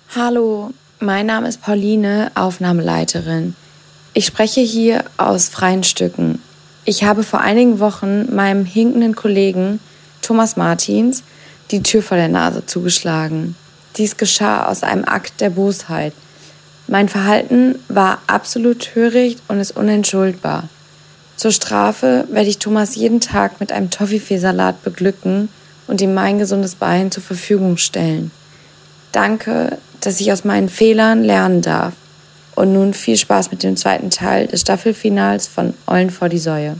Hallo, mein Name ist Pauline, Aufnahmeleiterin. Ich spreche hier aus freien Stücken. Ich habe vor einigen Wochen meinem hinkenden Kollegen Thomas Martins die Tür vor der Nase zugeschlagen. Dies geschah aus einem Akt der Bosheit. Mein Verhalten war absolut töricht und ist unentschuldbar. Zur Strafe werde ich Thomas jeden Tag mit einem Toffifee-Salat beglücken und ihm mein gesundes Bein zur Verfügung stellen. Danke, dass ich aus meinen Fehlern lernen darf. Und nun viel Spaß mit dem zweiten Teil des Staffelfinals von Eulen vor die Säue.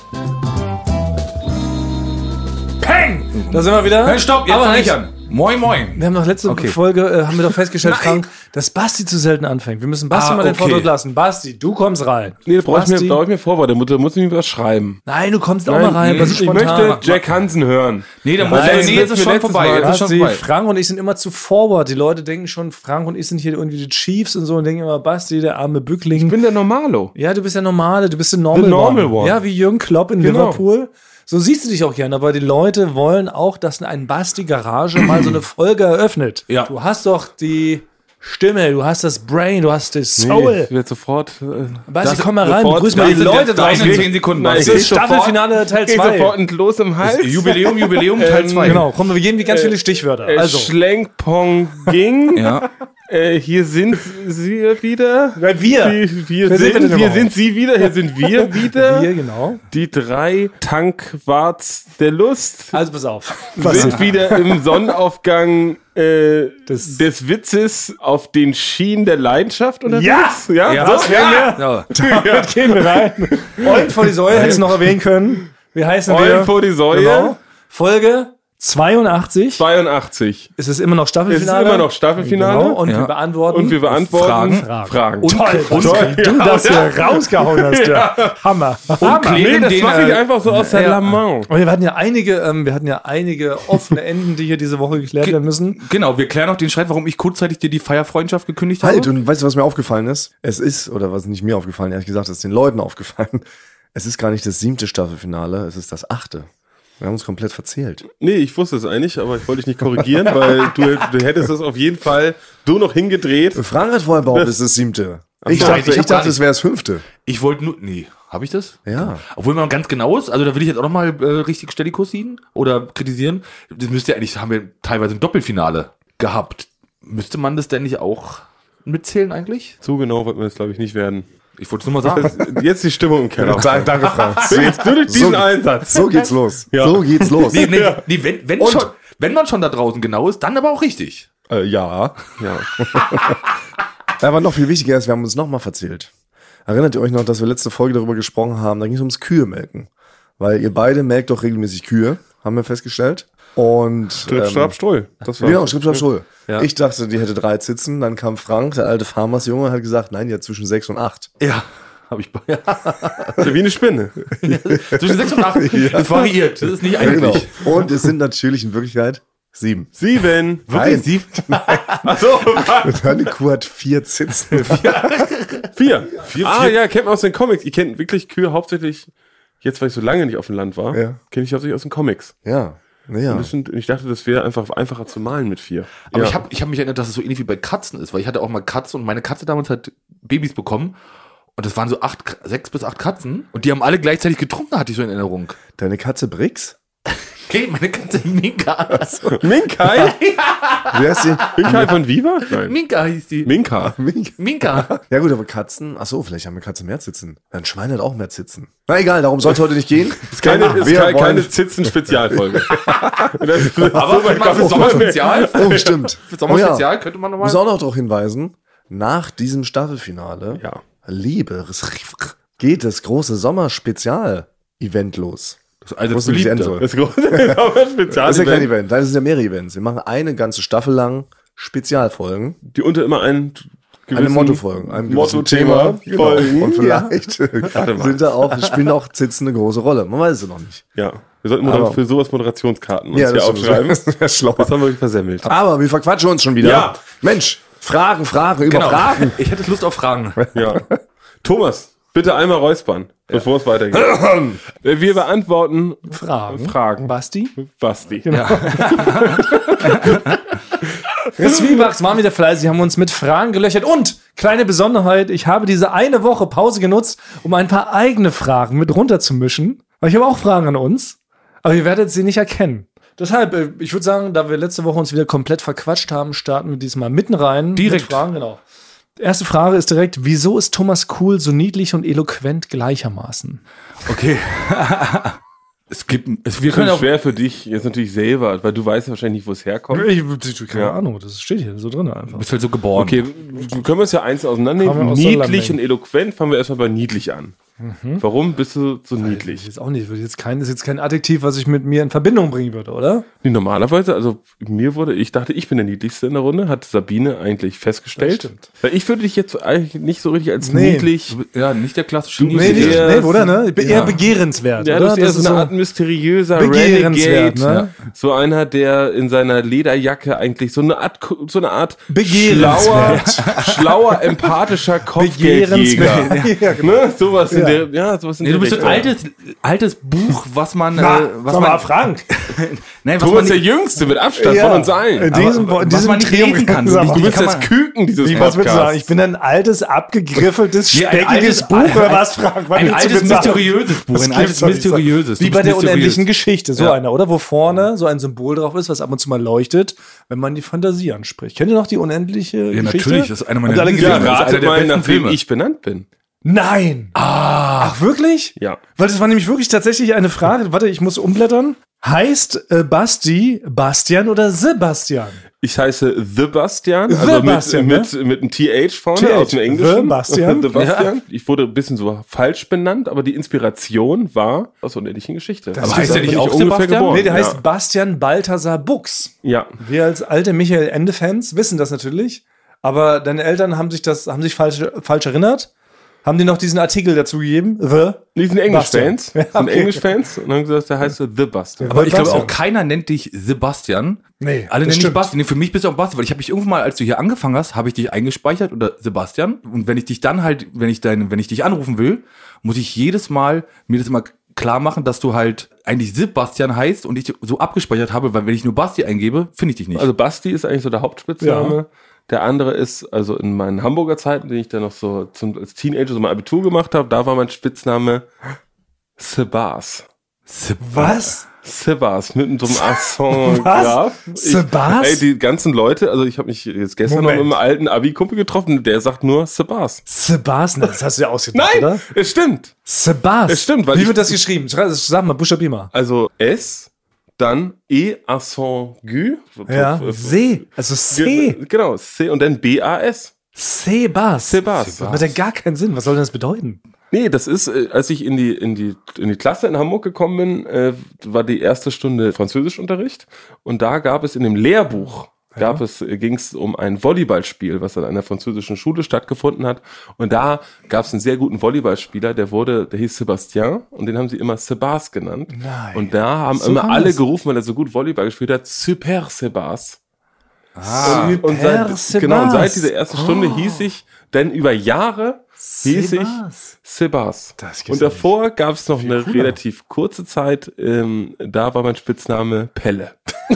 Peng! Da sind wir wieder. Hey, stopp, jetzt fange ich an. Moin, moin. Wir haben noch letzte Folge, haben wir doch festgestellt, Frank, dass Basti zu selten anfängt. Wir müssen Basti mal den Vortritt lassen. Basti, du kommst rein. Nee, da brauche ich mir vor, der Mutter muss mir was schreiben. Nein, du kommst auch mal rein. Ich möchte Jack Hansen hören. Nee, jetzt ist schon vorbei. Frank und ich sind immer zu forward. Die Leute denken schon, Frank und ich sind hier irgendwie die Chiefs und so und denken immer, Basti, der arme Bückling. Ich bin der Normalo. Ja, du bist der Normale, du bist der Normal One. Ja, wie Jürgen Klopp in Liverpool. So siehst du dich auch gerne, aber die Leute wollen auch, dass ein Basti Garage mal so eine Folge eröffnet. Ja. Du hast doch die Stimme, du hast das Brain, du hast das Soul. Nee, ich werde sofort... Basti, komm mal rein, begrüß mal die Leute draußen. 10 Sekunden. Das ist Staffelfinale Teil 2. Sofort los im Hals. Jubiläum Teil 2. Genau, kommen wir gehen wie ganz viele Stichwörter. Also. Schlenkpong ging. Ja. Hier sind sie wieder. Wir sind sie wieder. Hier sind wir wieder. Wir, genau. Die 3 Tankwarts der Lust. Also pass auf. Sind wieder im Sonnenaufgang des Witzes auf den Schienen der Leidenschaft unterwegs. Ja, das wären wir. Damit gehen wir rein. Eulen vor die Säue, hättest du noch erwähnen können. Wie heißen wir? Eulen vor die Säue. Genau. Folge 82. 82. Es ist immer noch Staffelfinale. Genau. Und wir beantworten Fragen. Und toll, wie du das hier rausgehauen hast. Ja. Hammer. Das mache ich einfach so aus der Lameng. Und wir hatten ja einige offene Enden, die hier diese Woche geklärt werden müssen. Genau, wir klären auch den Streit, warum ich kurzzeitig dir die Feierfreundschaft gekündigt habe. Halt, und weißt du, was mir aufgefallen ist? Es ist, oder was nicht mir aufgefallen, ehrlich gesagt, ist den Leuten aufgefallen. Es ist gar nicht das 7. Staffelfinale, es ist das 8. Wir haben uns komplett verzählt. Nee, ich wusste es eigentlich, aber ich wollte dich nicht korrigieren, weil du hättest das auf jeden Fall so noch hingedreht. Frank hat vorher behauptet, es ist das 7. Ich dachte, es wäre das 5. Ich wollte nur... Nee, habe ich das? Ja. Obwohl man ganz genau ist, also da will ich jetzt auch noch mal richtig Stellikos ziehen oder kritisieren. Das müsste ja eigentlich, haben wir teilweise ein Doppelfinale gehabt. Müsste man das denn nicht auch mitzählen eigentlich? So genau wird man das, glaube ich, nicht werden. Ich wollte es nur mal sagen. Jetzt die Stimmung im Keller. Danke, Frank. Jetzt nur durch diesen Einsatz. So geht's los. Ja. So geht's los. Nee, wenn man schon da draußen genau ist, dann aber auch richtig. Ja. Aber noch viel wichtiger ist, wir haben uns nochmal verzählt. Erinnert ihr euch noch, dass wir letzte Folge darüber gesprochen haben? Da ging es ums Kühe-Melken. Weil ihr beide melkt doch regelmäßig Kühe, haben wir festgestellt. Und Schripp, Schrapp, Strull. Das war genau, Schripp, Schrapp, Strull. Ja. Ich dachte, die hätte 3 Zitzen. Dann kam Frank, der alte Farmersjunge, hat gesagt, nein, die hat zwischen 6 und 8. Ja, habe ich. Ja. Wie eine Spinne. Zwischen 6 und 8. Ja. Das variiert. Das ist nicht eigentlich. Genau. Und es sind natürlich in Wirklichkeit 7. 7. Nein. 7? Achso. Deine Kuh hat 4 Zitzen. 4. Ja, kennt man aus den Comics. Ihr kennt wirklich Kühe hauptsächlich, jetzt weil ich so lange nicht auf dem Land war, kenne ich hauptsächlich aus den Comics. Ja. Ich dachte, das wäre einfach einfacher zu malen mit 4. Aber ich hab mich erinnert, dass es so ähnlich wie bei Katzen ist, weil ich hatte auch mal Katzen und meine Katze damals hat Babys bekommen und das waren so 6 bis 8 Katzen und die haben alle gleichzeitig getrunken, hatte ich so in Erinnerung. Deine Katze Brix? Okay, meine Katze Minka. Minkai? Wie heißt die? Minkai von Viva? Nein. Minka hieß die. Minka. Minka. Ja gut, aber Katzen, achso, vielleicht haben wir Katze mehr Zitzen. Ein Schwein hat auch mehr Zitzen. Na egal, darum soll es heute nicht gehen. Ist keine Zitzen-Spezialfolge. Aber für Sommerspezial? Oh, stimmt. Für Sommerspezial könnte man Ich muss auch noch darauf hinweisen, nach diesem Staffelfinale, geht das große Sommerspezial-Event los. Also das große Sommerspezial-Event. Das ist ja kein Event, das sind ja mehrere Events. Wir machen eine ganze Staffel lang Spezialfolgen. Die unter immer eine Motto-Folgen, einem Motto-Thema folgen. Und vielleicht sind da auch, spielen auch Zitzen eine große Rolle. Man weiß es noch nicht. Ja, wir sollten für sowas Moderationskarten uns hier aufschreiben. Das wäre schlau. Das haben wir versemmelt. Aber wir verquatschen uns schon wieder. Ja. Mensch, Fragen über Fragen. Ich hätte Lust auf Fragen. Ja. Thomas, bitte einmal räuspern, bevor es weitergeht. Wir beantworten Fragen. Basti? Basti. Genau. Zwiebax waren wieder fleißig, haben uns mit Fragen gelöchert. Und, kleine Besonderheit, ich habe diese eine Woche Pause genutzt, um ein paar eigene Fragen mit runterzumischen. Weil ich habe auch Fragen an uns, aber ihr werdet sie nicht erkennen. Deshalb, ich würde sagen, da wir letzte Woche uns wieder komplett verquatscht haben, starten wir diesmal mitten rein. Direkt. Mit Fragen, genau. Erste Frage ist direkt, wieso ist Thomas Kuhl so niedlich und eloquent gleichermaßen? Okay. Es wird auch schwer für dich jetzt natürlich selber, weil du weißt ja wahrscheinlich nicht, wo es herkommt. Keine Ahnung, das steht hier so drin einfach. Du bist halt so geboren. Okay, können wir es ja einzeln auseinandernehmen. Niedlich und eloquent, fangen wir erstmal bei niedlich an. Warum bist du so niedlich? Ist auch nicht, ist jetzt kein Adjektiv, was ich mit mir in Verbindung bringen würde, oder? Nee, normalerweise, also ich dachte, ich bin der Niedlichste in der Runde, hat Sabine eigentlich festgestellt. Das stimmt. Weil ich würde dich jetzt eigentlich nicht so richtig als niedlich. Ja, nicht der klassische Nee, oder? Ne? Ich bin eher begehrenswert. Ja, oder? das ist eher so eine Art mysteriöser Renegade. Ne? So einer, der in seiner Lederjacke eigentlich so eine Art schlauer, empathischer Kopfgeldjäger. Ja, genau. Ne? Sowas in der, sowas in der du bist so ein altes Buch, was man, was man, Frank. Nein, du bist der Jüngste mit Abstand von uns allen. In diesem was man nicht reden kann. Du bist das Küken dieses Podcasts. Was würdest du sagen? Ich bin ein altes, abgegriffeltes, speckiges Buch, oder was, Frank? Ein altes, mysteriöses Buch. Ein altes, mysteriöses. Wie bei der unendlichen Geschichte. So einer, oder? Wo vorne so ein Symbol drauf ist, was ab und zu mal leuchtet, wenn man die Fantasie anspricht. Kennt ihr noch die unendliche Geschichte? Ja, natürlich. Das ist einer meiner Lieblingsfilme. Ratet mal, nachdem ich benannt bin. Nein! Ach, wirklich? Ja. Weil das war nämlich wirklich tatsächlich eine Frage. Warte, ich muss umblättern. Heißt Basti Bastian oder Sebastian? Ich heiße The Bastian, also mit einem TH vorne aus dem Englischen. The Bastian. The Bastian. Ja. Ich wurde ein bisschen so falsch benannt, aber die Inspiration war aus der unendlichen Geschichte. Aber heißt der nicht auch Sebastian? Nee, der heißt Bastian Balthasar Buchs. Ja. Wir als alte Michael Ende-Fans wissen das natürlich, aber deine Eltern haben sich falsch erinnert. Haben die noch diesen Artikel dazu gegeben? Die sind Englisch-Fans. Ja, okay. Englisch-Fans und haben gesagt, der heißt The Bastian. Aber ich glaube auch keiner nennt dich Sebastian. Nee, alle nennen dich Basti. Nee, für mich bist du auch Basti, weil ich habe dich irgendwann mal, als du hier angefangen hast, habe ich dich eingespeichert unter Sebastian. Und wenn ich dich dann halt, wenn ich dich anrufen will, muss ich jedes Mal mir das immer klar machen, dass du halt eigentlich Sebastian heißt und ich so abgespeichert habe, weil wenn ich nur Basti eingebe, finde ich dich nicht. Also Basti ist eigentlich so der Hauptspitzname. Ja. Der andere ist, also in meinen Hamburger Zeiten, den ich dann noch so als Teenager so mein Abitur gemacht habe, da war mein Spitzname Sebas. Was? Sebas, mit so einem Accent Graf. Sebas? Ey, die ganzen Leute, also ich habe mich jetzt gestern noch mit einem alten Abi-Kumpel getroffen, der sagt nur Sebas. Sebas, das hast du ja ausgedacht, oder? Nein, es stimmt. Sebas. Es stimmt. Wie wird das geschrieben? Sag mal, buchstabier mal. Also S, dann E, Accent Gu. Ja, C, also C. Genau, C und dann B-A-S. Sebas. Das macht ja gar keinen Sinn. Was soll denn das bedeuten? Nee, das ist, als ich in die Klasse in Hamburg gekommen bin, war die erste Stunde Französischunterricht und da gab es in dem Lehrbuch, ging es um ein Volleyballspiel, was an einer französischen Schule stattgefunden hat und da gab es einen sehr guten Volleyballspieler, der hieß Sebastien und den haben sie immer Sebas genannt. Nein. Und da haben so immer alle gerufen, weil er so gut Volleyball gespielt hat, Super Sebas. Und seit dieser ersten Stunde hieß ich dann über Jahre Sebas. Und davor gab es noch eine relativ kurze Zeit, da war mein Spitzname Pelle.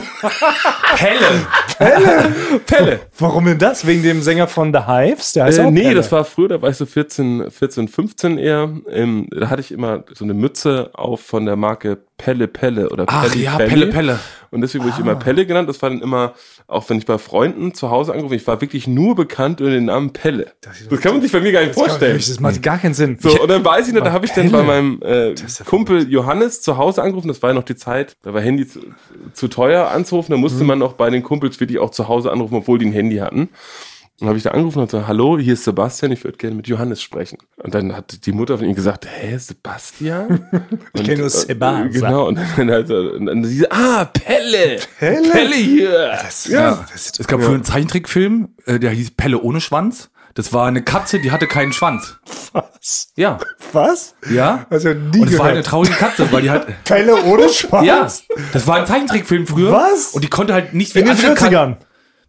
Pelle. Warum denn das? Wegen dem Sänger von The Hives? Der heißt auch Pelle. Das war früher, da war ich so 14, 15 eher. Da hatte ich immer so eine Mütze auf von der Marke Pelle oder Pelle. Und deswegen wurde ich immer Pelle genannt. Das war dann immer, auch wenn ich bei Freunden zu Hause angerufen, ich war wirklich nur bekannt unter den Namen Pelle. Das kann man sich bei mir gar nicht vorstellen. Das macht gar keinen Sinn. So, und dann weiß ich noch, da habe ich dann bei meinem Kumpel Johannes zu Hause angerufen. Das war ja noch die Zeit, da war Handy zu teuer anzurufen. Da musste man noch bei den Kumpels wirklich auch zu Hause anrufen, obwohl die ein Handy hatten. Und habe ich da angerufen und gesagt, hallo, hier ist Sebastian, ich würde gerne mit Johannes sprechen. Und dann hat die Mutter von ihm gesagt, Sebastian? Ich kenne nur Sebastian. Genau, und dann sie Pelle hier. Es gab früher einen Zeichentrickfilm, der hieß Pelle ohne Schwanz. Das war eine Katze, die hatte keinen Schwanz. Was? Ja. Was? Ja. Also nie und es war eine traurige Katze, weil die hat... Pelle ohne Schwanz? Ja. Das war ein Zeichentrickfilm früher. Was? Und die konnte halt nicht wie in den 40ern.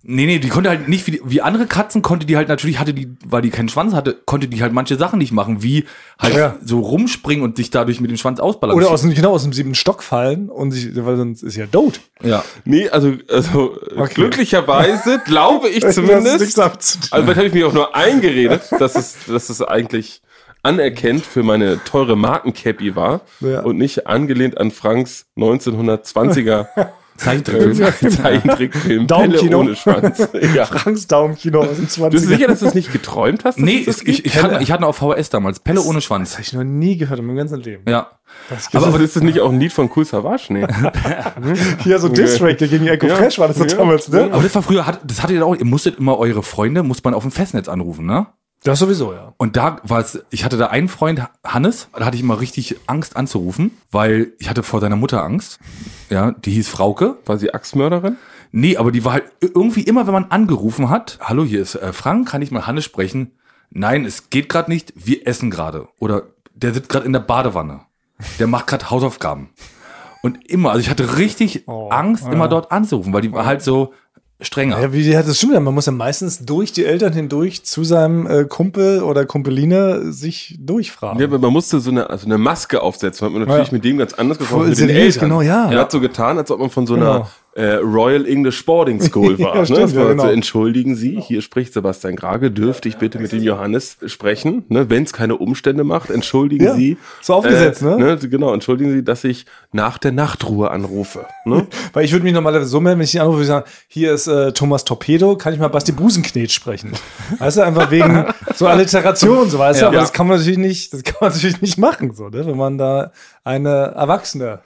Nee, die konnte halt nicht wie andere Katzen, konnte die halt natürlich, weil die keinen Schwanz hatte, konnte die halt manche Sachen nicht machen, wie halt so rumspringen und sich dadurch mit dem Schwanz ausbalancieren. Oder aus dem 7. Stock fallen weil sonst ist ja tot. Ja. Nee, also glücklicherweise glaube ich zumindest, also vielleicht habe ich mich auch nur eingeredet, dass es eigentlich anerkennt für meine teure Markencappy war und nicht angelehnt an Franks 1920er Zeichentrickfilm Daumenkino. Pelle ohne Schwanz. Ja. Franks Daumenkino aus den 20ern. Bist du sicher, dass du es nicht geträumt hast? Nee, ich hatte auf VHS damals Pelle ohne Schwanz. Das habe ich noch nie gehört in meinem ganzen Leben. Ja. Aber ist das nicht auch ein Lied von Cool Savage? Nee. Hier so Diss-Track gegen Echo Fresh war das so damals, ne? Aber das war früher, das hattet ihr auch, ihr musstet immer eure Freunde, muss man auf dem Festnetz anrufen, ne? Das sowieso, ja. Und da war es, ich hatte da einen Freund, Hannes, da hatte ich immer richtig Angst anzurufen, weil ich hatte vor seiner Mutter Angst. Ja, die hieß Frauke. War sie Axtmörderin? Nee, aber die war halt irgendwie immer, wenn man angerufen hat, hallo, hier ist Frank, kann ich mal Hannes sprechen? Nein, es geht gerade nicht, wir essen gerade. Oder der sitzt gerade in der Badewanne. Der macht gerade Hausaufgaben. Und immer, also ich hatte richtig Angst, immer dort anzurufen, weil die war halt so strenger. Ja, das stimmt ja. Man muss ja meistens durch die Eltern hindurch zu seinem Kumpel oder Kumpeline sich durchfragen. Ja, aber man musste so eine Maske aufsetzen. Hat man natürlich mit dem ganz anders gesprochen. Mit den seriös, Eltern. genau, ja. Er hat so getan, als ob man von so einer Royal English Boarding School war. Ja, stimmt, Es war genau. so, entschuldigen Sie, hier spricht Sebastian Grage, dürfte ich bitte mit dem Johannes sprechen? Ne, wenn es keine Umstände macht, entschuldigen Sie. So aufgesetzt, ne? Genau, entschuldigen Sie, dass ich nach der Nachtruhe anrufe. Ne? Weil ich würde mich normalerweise so melden, wenn ich die anrufe, würde ich sagen, hier ist Thomas Torpedo, kann ich mal Basti Busenknet sprechen? Weißt du, einfach wegen so Alliteration, so weißt du, aber das kann man natürlich nicht machen, so, ne? Wenn man da eine Erwachsene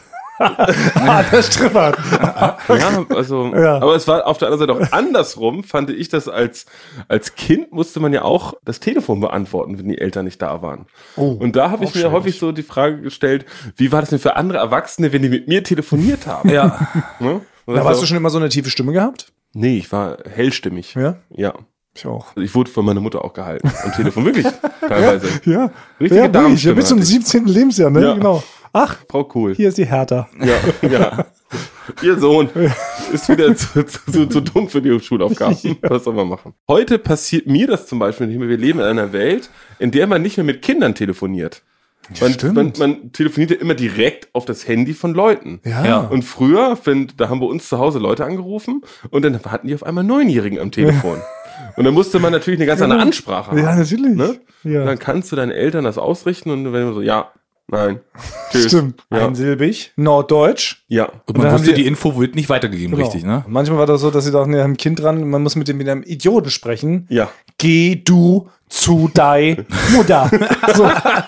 das strippert. Ja, also, aber es war auf der anderen Seite auch andersrum, fand ich das als Kind musste man ja auch das Telefon beantworten, wenn die Eltern nicht da waren. Und da habe ich mir häufig so die Frage gestellt, wie war das denn für andere Erwachsene, wenn die mit mir telefoniert haben? Ja. Ne? Da hast du schon immer so eine tiefe Stimme gehabt? Nee, ich war hellstimmig. Ja? Ja. Ich auch. Also ich wurde von meiner Mutter auch gehalten. Am Telefon, wirklich. Teilweise. Ja. Richtige Darmstimme bis zum hatte ich. 17. Lebensjahr, ne? Ja. Genau. Ach, Frau Kohl. hier ist die Hertha. Ja. Ihr Sohn ist wieder zu dumm für die Schulaufgaben. Was soll man machen? Heute passiert mir das zum Beispiel nicht mehr. Wir leben in einer Welt, in der man nicht mehr mit Kindern telefoniert. Man telefoniert ja immer direkt auf das Handy von Leuten. Ja. Und früher, da haben bei uns zu Hause Leute angerufen und dann hatten die auf einmal 9-Jährigen am Telefon. Und dann musste man natürlich eine ganz andere Ansprache haben. Ja, natürlich. Ne? Ja. Und dann kannst du deinen Eltern das ausrichten und wenn du so, ja, nein, tschüss. Stimmt. Ja. Einsilbig, Norddeutsch. Ja. Und man dann wusste, haben die Info wird nicht weitergegeben, Genau. richtig, ne? Manchmal war das so, dass sie dachten, ja, ein Kind dran, man muss mit dem wieder einem Idioten sprechen. Ja. Geh du zu dei Mutter. So.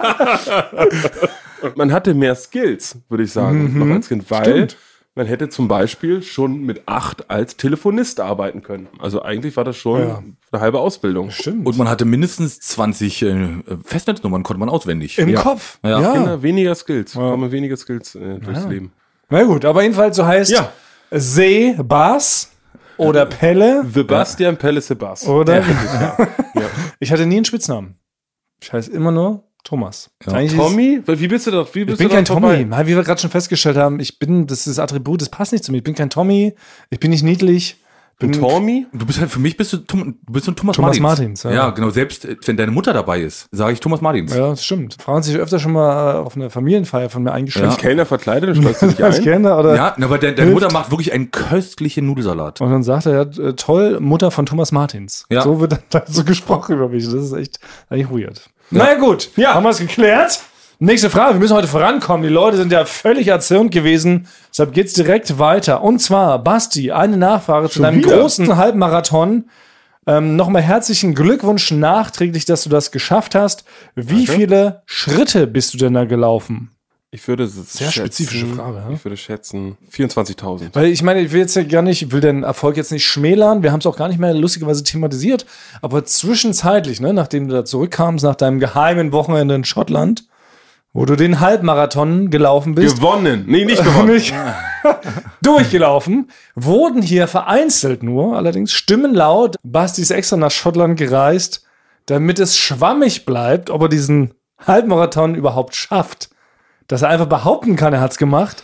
Man hatte mehr Skills, würde ich sagen, noch als Kind, weil Stimmt. man hätte zum Beispiel schon mit 8 als Telefonist arbeiten können. Also eigentlich war das schon eine halbe Ausbildung. Stimmt. Und man hatte mindestens 20 Festnetznummern, konnte man auswendig. Im Kopf. Ja. Kinder, weniger Skills. Kommen weniger Skills durchs Leben. Na gut, aber jedenfalls so heißt Sebas oder Pelle Sebastian Pelle Sebas. oder ich hatte nie einen Spitznamen. Ich heiße immer nur Thomas. Eigentlich ist- Tommy? Wie bist du doch? Ich bin kein Tommy. Wie wir gerade schon festgestellt haben, das ist das Attribut, das passt nicht zu mir. Ich bin kein Tommy, ich bin nicht niedlich. Bin Tommy? Du bist halt, für mich bist du ein Thomas Thomas Martins. Martins, ja. Ja, genau. Selbst wenn deine Mutter dabei ist, sage ich Thomas Martins. Ja, das stimmt. Frauen sich öfter schon mal auf eine Familienfeier von mir eingeschrieben. Als Kellner verkleidet und schreibst du dich Als ein? Kellner oder Ja, aber deine Mutter macht wirklich einen köstlichen Nudelsalat. und dann sagt er, ja, toll, Mutter von Thomas Martins. Ja. So wird dann so gesprochen über mich. Das ist echt eigentlich weird. Na ja, gut, haben wir es geklärt. Nächste Frage, wir müssen heute vorankommen. Die Leute sind ja völlig erzürnt gewesen. Deshalb geht's direkt weiter. Und zwar, Basti, eine Nachfrage zu deinem wieder? großen Halbmarathon. Nochmal herzlichen Glückwunsch nachträglich, dass du das geschafft hast. Wie viele Schritte bist du denn da gelaufen? Ich würde Sehr spezifische Frage, ja? Ich würde schätzen 24.000. Weil ich meine, ich will den Erfolg jetzt nicht schmälern. Wir haben es auch gar nicht mehr lustigerweise thematisiert. Aber zwischenzeitlich, ne, nachdem du da zurückkamst, nach deinem geheimen Wochenende in Schottland, wo du den Halbmarathon gelaufen bist, Gewonnen. Nee, nicht gewonnen. nicht durchgelaufen, wurden hier vereinzelt nur, allerdings Stimmen laut, Basti ist extra nach Schottland gereist, damit es schwammig bleibt, ob er diesen Halbmarathon überhaupt schafft. Dass er einfach behaupten kann, er hat's gemacht.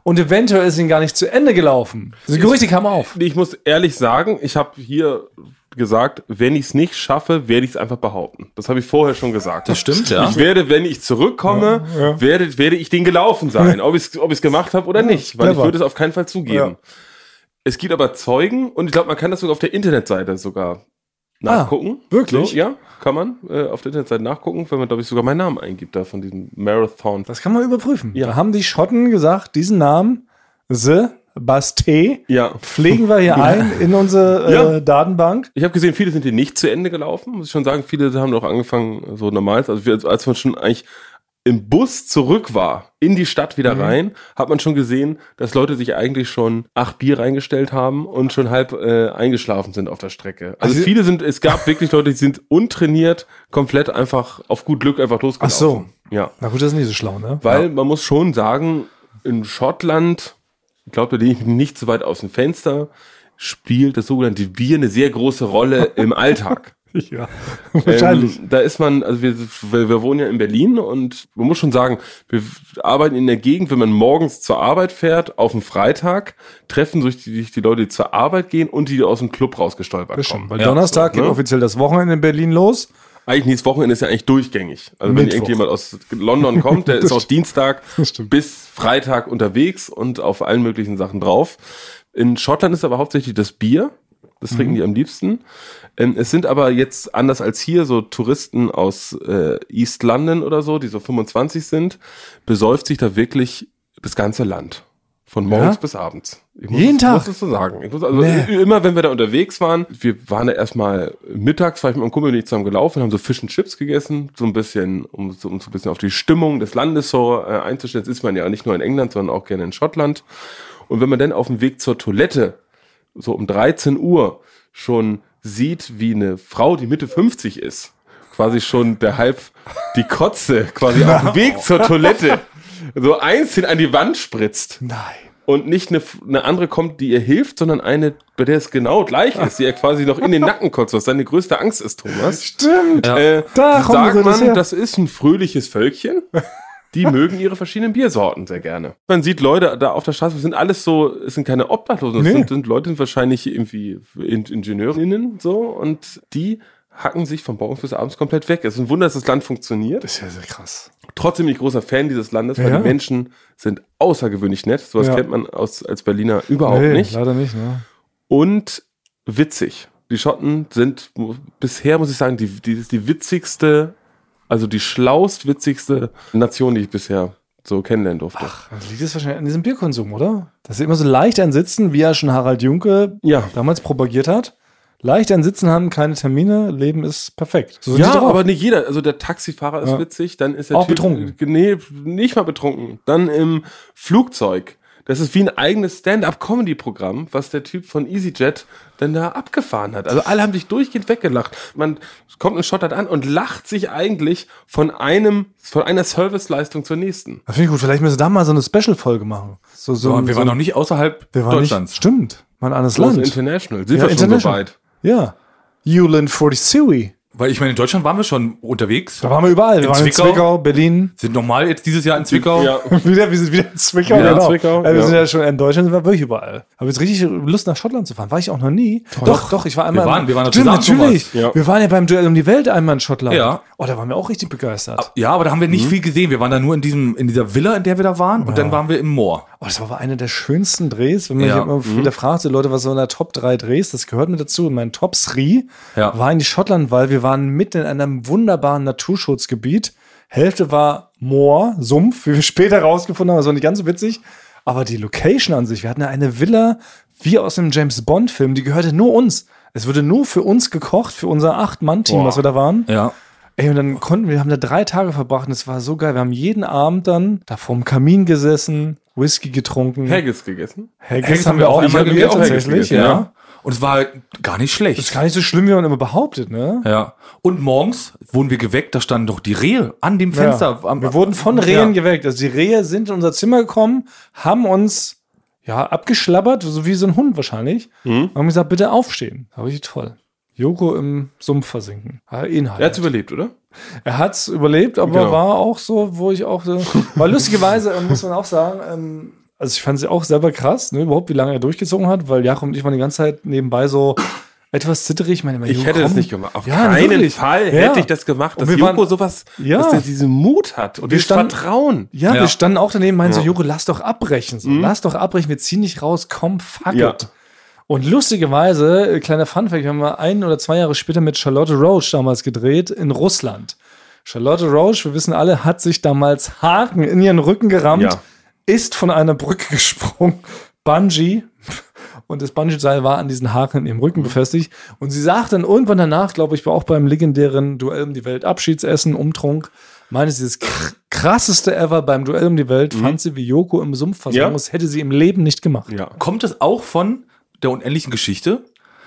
und eventuell ist ihn gar nicht zu Ende gelaufen. Die Gerüchte kamen auf. Ich muss ehrlich sagen, ich habe hier gesagt, wenn ich es nicht schaffe, werde ich es einfach behaupten. Das habe ich vorher schon gesagt. Das stimmt, ja. Ich werde, wenn ich zurückkomme, werde ich den gelaufen sein, ob ich es gemacht habe oder nicht, weil ich würde es auf keinen Fall zugeben. Ja. Es gibt aber Zeugen und ich glaube, man kann das sogar auf der Internetseite sogar nachgucken. wirklich? So, ja, kann man auf der Internetseite nachgucken, wenn man, glaube ich, sogar meinen Namen eingibt da von diesem Marathon. Das kann man überprüfen. Ja. Da haben die Schotten gesagt, diesen Namen, Sebastian, Ja. pflegen wir hier ein in unsere Datenbank. Ich habe gesehen, viele sind hier nicht zu Ende gelaufen, muss ich schon sagen. Viele haben doch angefangen, so normal. Also als man schon eigentlich im Bus zurück war, in die Stadt wieder rein, hat man schon gesehen, dass Leute sich eigentlich schon 8 Bier reingestellt haben und schon halb eingeschlafen sind auf der Strecke. Also es gab wirklich Leute, die sind untrainiert, komplett einfach auf gut Glück einfach losgelaufen. Ach so. Ja. Na gut, das ist nicht so schlau, ne? Weil man muss schon sagen, in Schottland, ich glaube, da lehne ich mich nicht so weit aus dem Fenster, spielt das sogenannte Bier eine sehr große Rolle im Alltag. Ja, wahrscheinlich. Da ist man, also wir wohnen ja in Berlin und man muss schon sagen, wir arbeiten in der Gegend, wenn man morgens zur Arbeit fährt, auf dem Freitag, treffen sich die Leute, die zur Arbeit gehen und die aus dem Club rausgestolpert Das kommen. stimmt, weil Donnerstag geht offiziell das Wochenende in Berlin los. Eigentlich nächstes Wochenende ist ja eigentlich durchgängig. Also wenn Mittwoch. irgendjemand aus London kommt, der ist auch Dienstag stimmt. bis Freitag unterwegs und auf allen möglichen Sachen drauf. In Schottland ist aber hauptsächlich das Bier. Das trinken die am liebsten. Es sind aber jetzt, anders als hier, so Touristen aus East London oder so, die so 25 sind, besäuft sich da wirklich das ganze Land. Von morgens bis abends. Jeden Tag? Ich muss es so sagen. Immer wenn wir da unterwegs waren, wir waren da erstmal mittags, war ich mit meinem Kumpel nicht zusammen gelaufen, haben so Fish and Chips gegessen, so ein bisschen, um so ein bisschen auf die Stimmung des Landes so einzustellen. Jetzt ist man ja nicht nur in England, sondern auch gerne in Schottland. Und wenn man dann auf dem Weg zur Toilette so um 13 Uhr schon sieht, wie eine Frau, die Mitte 50 ist, quasi schon die Kotze quasi auf dem Weg zur Toilette so einzeln an die Wand spritzt. Nein. Und nicht eine andere kommt, die ihr hilft, sondern eine, bei der es genau gleich ist, die ihr quasi noch in den Nacken kotzt, was deine größte Angst ist, Thomas. Stimmt. Da kommt sagt das her. man, das ist ein fröhliches Völkchen. Die mögen ihre verschiedenen Biersorten sehr gerne. Man sieht Leute da auf der Straße, es sind keine Obdachlosen, das sind Leute, sind wahrscheinlich irgendwie Ingenieurinnen so und die hacken sich von morgens bis abends komplett weg. Es ist ein Wunder, dass das Land funktioniert. Das ist ja sehr krass. Trotzdem bin ich großer Fan dieses Landes, weil die Menschen sind außergewöhnlich nett. Sowas kennt man als Berliner überhaupt nicht. Leider nicht, ne? Und witzig. Die Schotten sind bisher, muss ich sagen, die witzigste, also die schlaust witzigste Nation, die ich bisher so kennenlernen durfte. Ach, das liegt jetzt wahrscheinlich an diesem Bierkonsum, oder? Das ist immer so leicht ein Sitzen, wie ja schon Harald Junke damals propagiert hat. Leicht ein Sitzen haben, keine Termine, Leben ist perfekt. So sind die drauf. Aber nicht jeder. Also der Taxifahrer ist witzig, dann ist der Auch Typ betrunken? Nee, nicht mal betrunken. Dann im Flugzeug. Das ist wie ein eigenes Stand-up-Comedy-Programm, was der Typ von EasyJet dann da abgefahren hat. Also alle haben sich durchgehend weggelacht. Man kommt in Schottland an und lacht sich eigentlich von einer Serviceleistung zur nächsten. Das finde ich gut. Vielleicht müssen wir da mal so eine Special-Folge machen. Wir waren noch nicht außerhalb Deutschlands. Stimmt. Mal ein anderes Große Land. International. Sind wir schon so international. weit? Ja. Ulan 42. Weil ich meine, in Deutschland waren wir schon unterwegs. Da waren wir überall. Wir waren in Zwickau, Berlin. Sind nochmal jetzt dieses Jahr in Zwickau. Ja. Wir sind wieder in Zwickau. Ja, genau. Zwickau, Wir ja. sind ja schon in Deutschland, sind wir wirklich überall. Habe jetzt richtig Lust nach Schottland zu fahren. War ich auch noch nie. Doch, ich war einmal. Wir waren da Stimmt, zusammen, natürlich. Thomas. Ja. Wir waren ja beim Duell um die Welt einmal in Schottland. Ja. Oh, da waren wir auch richtig begeistert. Ja, aber da haben wir nicht viel gesehen. Wir waren da nur in dieser Villa, in der wir da waren. Und dann waren wir im Moor. Oh, das war aber einer der schönsten Drehs. Wenn man Ja. sich immer wieder fragt, so Leute, was so in der Top 3 Drehs, das gehört mit dazu. Und mein Top 3 war in Schottland, weil wir waren mitten in einem wunderbaren Naturschutzgebiet. Hälfte war Moor, Sumpf, wie wir später rausgefunden haben. Das war nicht ganz so witzig. Aber die Location an sich, wir hatten ja eine Villa wie aus einem James-Bond-Film, die gehörte nur uns. Es wurde nur für uns gekocht, für unser 8-Mann-Team, was wir da waren. Ja. Ey, und dann wir haben da 3 Tage verbracht und es war so geil. Wir haben jeden Abend dann da vorm Kamin gesessen, Whisky getrunken. Haggis gegessen. Haggis haben wir auch einmal gegessen, tatsächlich, ja. Und es war gar nicht schlecht. Das ist gar nicht so schlimm, wie man immer behauptet, ne? Ja. Und morgens wurden wir geweckt, da standen doch die Rehe an dem Fenster. Ja. Wir wurden von Rehen geweckt. Also die Rehe sind in unser Zimmer gekommen, haben uns abgeschlabbert, so wie so ein Hund wahrscheinlich. Und haben gesagt, bitte aufstehen. Da war ich toll. Joko im Sumpf versinken. Inhalt. Er hat's überlebt, oder? Er hat's überlebt, aber war auch so, wo ich auch so. Weil lustigerweise, muss man auch sagen, also ich fand sie auch selber krass, ne, überhaupt, wie lange er durchgezogen hat, weil Jakob und ich waren die ganze Zeit nebenbei so etwas zitterig. Ich meine, Ich hätte das nicht gemacht. Auf Ja, keinen wirklich. Fall Ja. hätte ich das gemacht, dass Und wir Joko waren- sowas, Ja. dass der diesen Mut hat und Wir dieses standen- Vertrauen. Ja, Ja. wir standen auch daneben, meinen so, Ja. Joko, lass doch abbrechen. So. Lass doch abbrechen, wir ziehen nicht raus, komm, fuck Ja. it. Und lustigerweise, kleiner Funfact, wir haben mal 1 oder 2 Jahre später mit Charlotte Roach damals gedreht in Russland. Charlotte Roach, wir wissen alle, hat sich damals Haken in ihren Rücken gerammt, Ja. ist von einer Brücke gesprungen, Bungee. Und das Bungee-Seil war an diesen Haken in ihrem Rücken befestigt. Und sie sagt dann irgendwann danach, glaube ich, war auch beim legendären Duell um die Welt Abschiedsessen, Umtrunk, meinte sie, das krasseste ever beim Duell um die Welt, fand sie, wie Joko im Sumpf versunken Ja. ist, hätte sie im Leben nicht gemacht. Ja. Kommt es auch von der unendlichen Geschichte?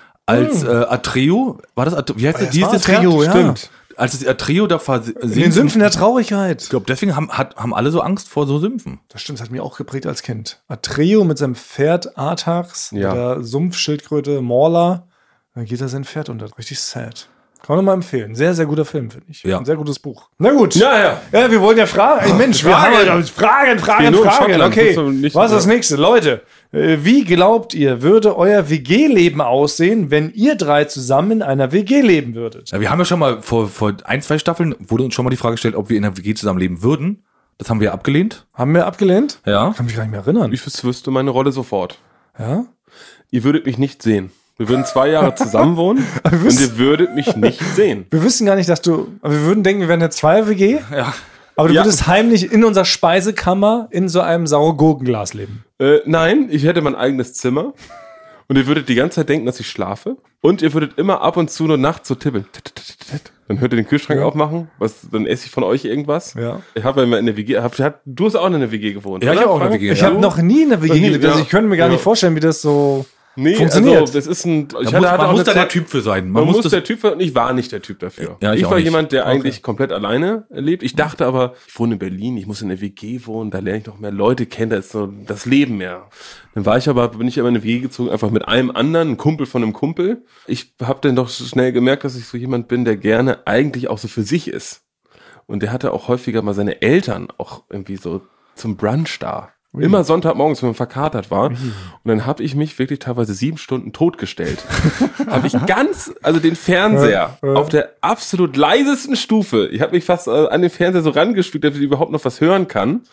Als Atreo, war das, wie heißt das? das war Dieses Atreo, ja. Stimmt. Als das Atreo da In den Sümpfen der Traurigkeit. Ich glaube, deswegen haben alle so Angst vor so Sümpfen. Das stimmt, das hat mich auch geprägt als Kind. Atreo mit seinem Pferd Artax, Ja. mit der Sumpfschildkröte Morla, dann geht er sein Pferd unter. Richtig sad. Kann man mal empfehlen. Sehr, sehr guter Film, finde ich. Ja. Ein sehr gutes Buch. Na gut. Ja. Ja, wir wollen ja fragen. Ey, Mensch, wir haben ja Fragen. nur in Fragen. Schottland. Okay, Das ist doch nicht- was ist das nächste? Leute, wie glaubt ihr, würde euer WG-Leben aussehen, wenn ihr 3 zusammen in einer WG leben würdet? Ja, wir haben ja schon mal vor 1, 2 Staffeln, wurde uns schon mal die Frage gestellt, ob wir in einer WG zusammenleben würden. Das haben wir abgelehnt. Haben wir abgelehnt? Ja. Kann mich gar nicht mehr erinnern. Ich wüsste meine Rolle sofort. Ja? Ihr würdet mich nicht sehen. Wir würden 2 Jahre zusammen wohnen und ihr würdet mich nicht sehen. Wir wüssten gar nicht, dass du. Aber wir würden denken, wir wären eine 2er-WG. Ja. Aber du Ja. würdest heimlich in unserer Speisekammer in so einem saure Gurkenglas leben. Nein, ich hätte mein eigenes Zimmer und ihr würdet die ganze Zeit denken, dass ich schlafe. Und ihr würdet immer ab und zu nur nachts so tippeln. Dann hört ihr den Kühlschrank aufmachen, dann esse ich von euch irgendwas. Ja. Ich habe ja immer in der WG, du hast auch in der WG gewohnt, Ja, oder? ich habe auch in der Frank? WG. Ich Ja. habe noch nie in der WG Noch nie, gelebt. Also ja. ich könnte mir gar Ja. nicht vorstellen, wie das so Nee, funktioniert. also das ist ein. Ich Man hatte auch muss eine da der Zeit- Typ für sein. Man muss das, der Typ für, und ich war nicht der Typ dafür. Ja, ich ich auch war nicht. jemand, der eigentlich komplett alleine lebt. Ich dachte aber, ich wohne in Berlin, ich muss in der WG wohnen, da lerne ich noch mehr Leute kennen, da ist so das Leben mehr. Dann bin ich aber in eine WG gezogen, einfach mit einem anderen, ein Kumpel von einem Kumpel. Ich habe dann doch schnell gemerkt, dass ich so jemand bin, der gerne eigentlich auch so für sich ist. Und der hatte auch häufiger mal seine Eltern auch irgendwie so zum Brunch da. Immer Sonntagmorgens, wenn man verkatert war. Und dann habe ich mich wirklich teilweise 7 Stunden totgestellt. Habe ich den Fernseher auf der absolut leisesten Stufe. Ich habe mich fast an den Fernseher so rangespielt, damit ich überhaupt noch was hören kann.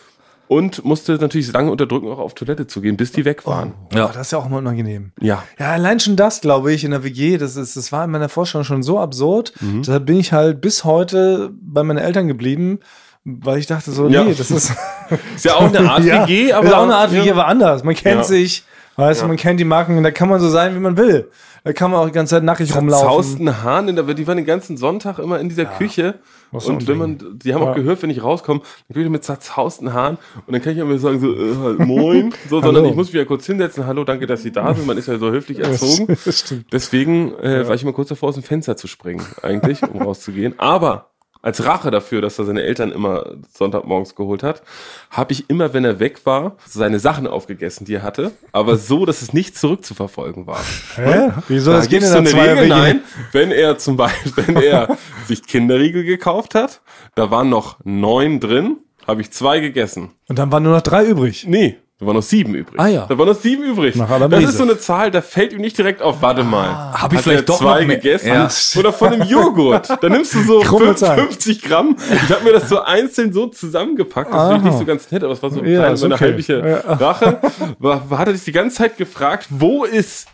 Und musste natürlich lange unterdrücken, auch auf Toilette zu gehen, bis die weg waren. Ja. Das ist ja auch immer unangenehm. Ja. Ja, allein schon das, glaube ich, in der WG, das war in meiner Vorstellung schon so absurd. Deshalb bin ich halt bis heute bei meinen Eltern geblieben, weil ich dachte so, Ja. nee, das ist Ist ja auch eine Art ja, WG, aber. ist auch eine Art WG, aber anders. Man kennt Ja. sich, weißt du, man kennt die Marken, da kann man so sein, wie man will. Da kann man auch die ganze Zeit nackig rumlaufen. Zerzausten Haaren, die waren den ganzen Sonntag immer in dieser Küche. Was so Und ein wenn man, die haben auch gehört, wenn ich rauskomme, dann bin ich mit zerzausten Haaren und dann kann ich immer sagen so, moin, so, sondern ich muss mich ja kurz hinsetzen, hallo, danke, dass Sie da sind, man ist ja so höflich erzogen. Das stimmt. Deswegen war ich immer kurz davor, aus dem Fenster zu springen, eigentlich, um rauszugehen. Aber als Rache dafür, dass er seine Eltern immer Sonntagmorgens geholt hat, habe ich immer, wenn er weg war, seine Sachen aufgegessen, die er hatte, aber so, dass es nicht zurückzuverfolgen war. Hä? Wie soll das gehen gibt's in einer so eine Regel, Zweier-WG? nein, wenn er zum Beispiel, wenn er sich Kinderriegel gekauft hat, da waren noch 9 drin, habe ich 2 gegessen. Und dann waren nur noch 3 übrig. Nee, da waren noch 7 übrig. Ah, ja. Da waren noch 7 übrig. Nach Das Anamnese. ist so eine Zahl, da fällt ihm nicht direkt auf, warte mal. Hab ich Hat vielleicht er doch 2 noch mehr- gegessen? Ja. Oder von einem Joghurt. Da nimmst du so Krumme Zahl. 50 Gramm. Ich habe mir das so einzeln so zusammengepackt. Das finde ich nicht so ganz nett, aber es war so Ja, klein, ist so eine okay. heimliche Rache. Hat er sich die ganze Zeit gefragt, wo ist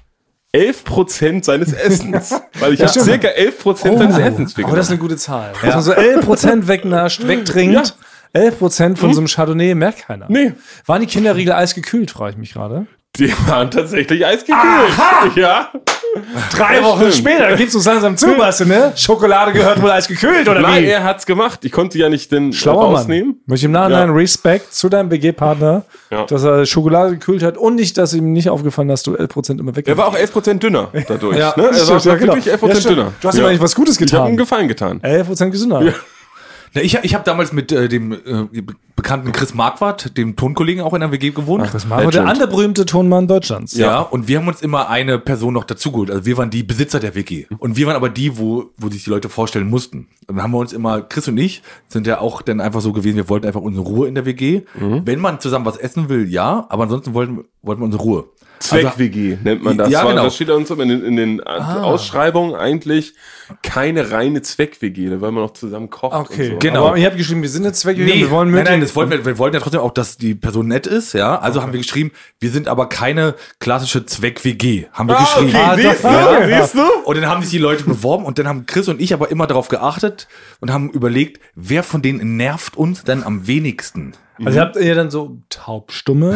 11% seines Essens? Weil ich habe stimmt. circa 11% seines Essens Aber das ist eine gute Zahl. Dass man so 11% wegnascht, wegtrinkt. Ja. 11% von so einem Chardonnay merkt keiner. Nee. Waren die Kinderriegel eisgekühlt, frage ich mich gerade. Die waren tatsächlich eisgekühlt. Ja. 3 Wochen später geht's uns langsam zu, weißt du, ne? Schokolade gehört wohl eisgekühlt, oder Nein, wie? er hat's gemacht. Ich konnte ja nicht den Schlauer rausnehmen. Mann. Möchte im Nachhinein Ja. Respekt zu deinem WG-Partner, Ja. dass er Schokolade gekühlt hat und nicht, dass ihm nicht aufgefallen, dass du 11% immer weg Er war auch 11% dünner dadurch. Ja, ne? Er war stimmt, ja, genau. wirklich 11% Ja, stimmt. dünner. Du hast ihm eigentlich was Gutes Ich habe ihm getan. einen Gefallen getan. 11% gesünder. Ja. Na, ich habe damals mit dem bekannten Chris Marquardt, dem Tonkollegen, auch in der WG gewohnt. Das war der andere berühmte Tonmann Deutschlands. Ja, und wir haben uns immer eine Person noch dazugeholt. Also wir waren die Besitzer der WG. Und wir waren aber die, wo sich die Leute vorstellen mussten. Und dann haben wir uns immer, Chris und ich, sind ja auch dann einfach so gewesen, wir wollten einfach unsere Ruhe in der WG. Wenn man zusammen was essen will, ja, aber ansonsten wollten wir unsere Ruhe. Zweck-WG nennt man das. Ja, genau. Das steht da uns in den Ausschreibungen eigentlich keine reine Zweck-WG, weil man noch zusammen kocht. Okay, und so. Genau. Aber ihr habt geschrieben, wir sind jetzt weg, Nee, wir wollen nein, das wollten wir wollten ja trotzdem auch, dass die Person nett ist, ja. Also haben wir geschrieben, wir sind aber keine klassische Zweck-WG, haben wir geschrieben. Siehst du? Und dann haben sich die Leute beworben und dann haben Chris und ich aber immer darauf geachtet und haben überlegt, wer von denen nervt uns denn am wenigsten? Also habt ihr dann so taubstumme?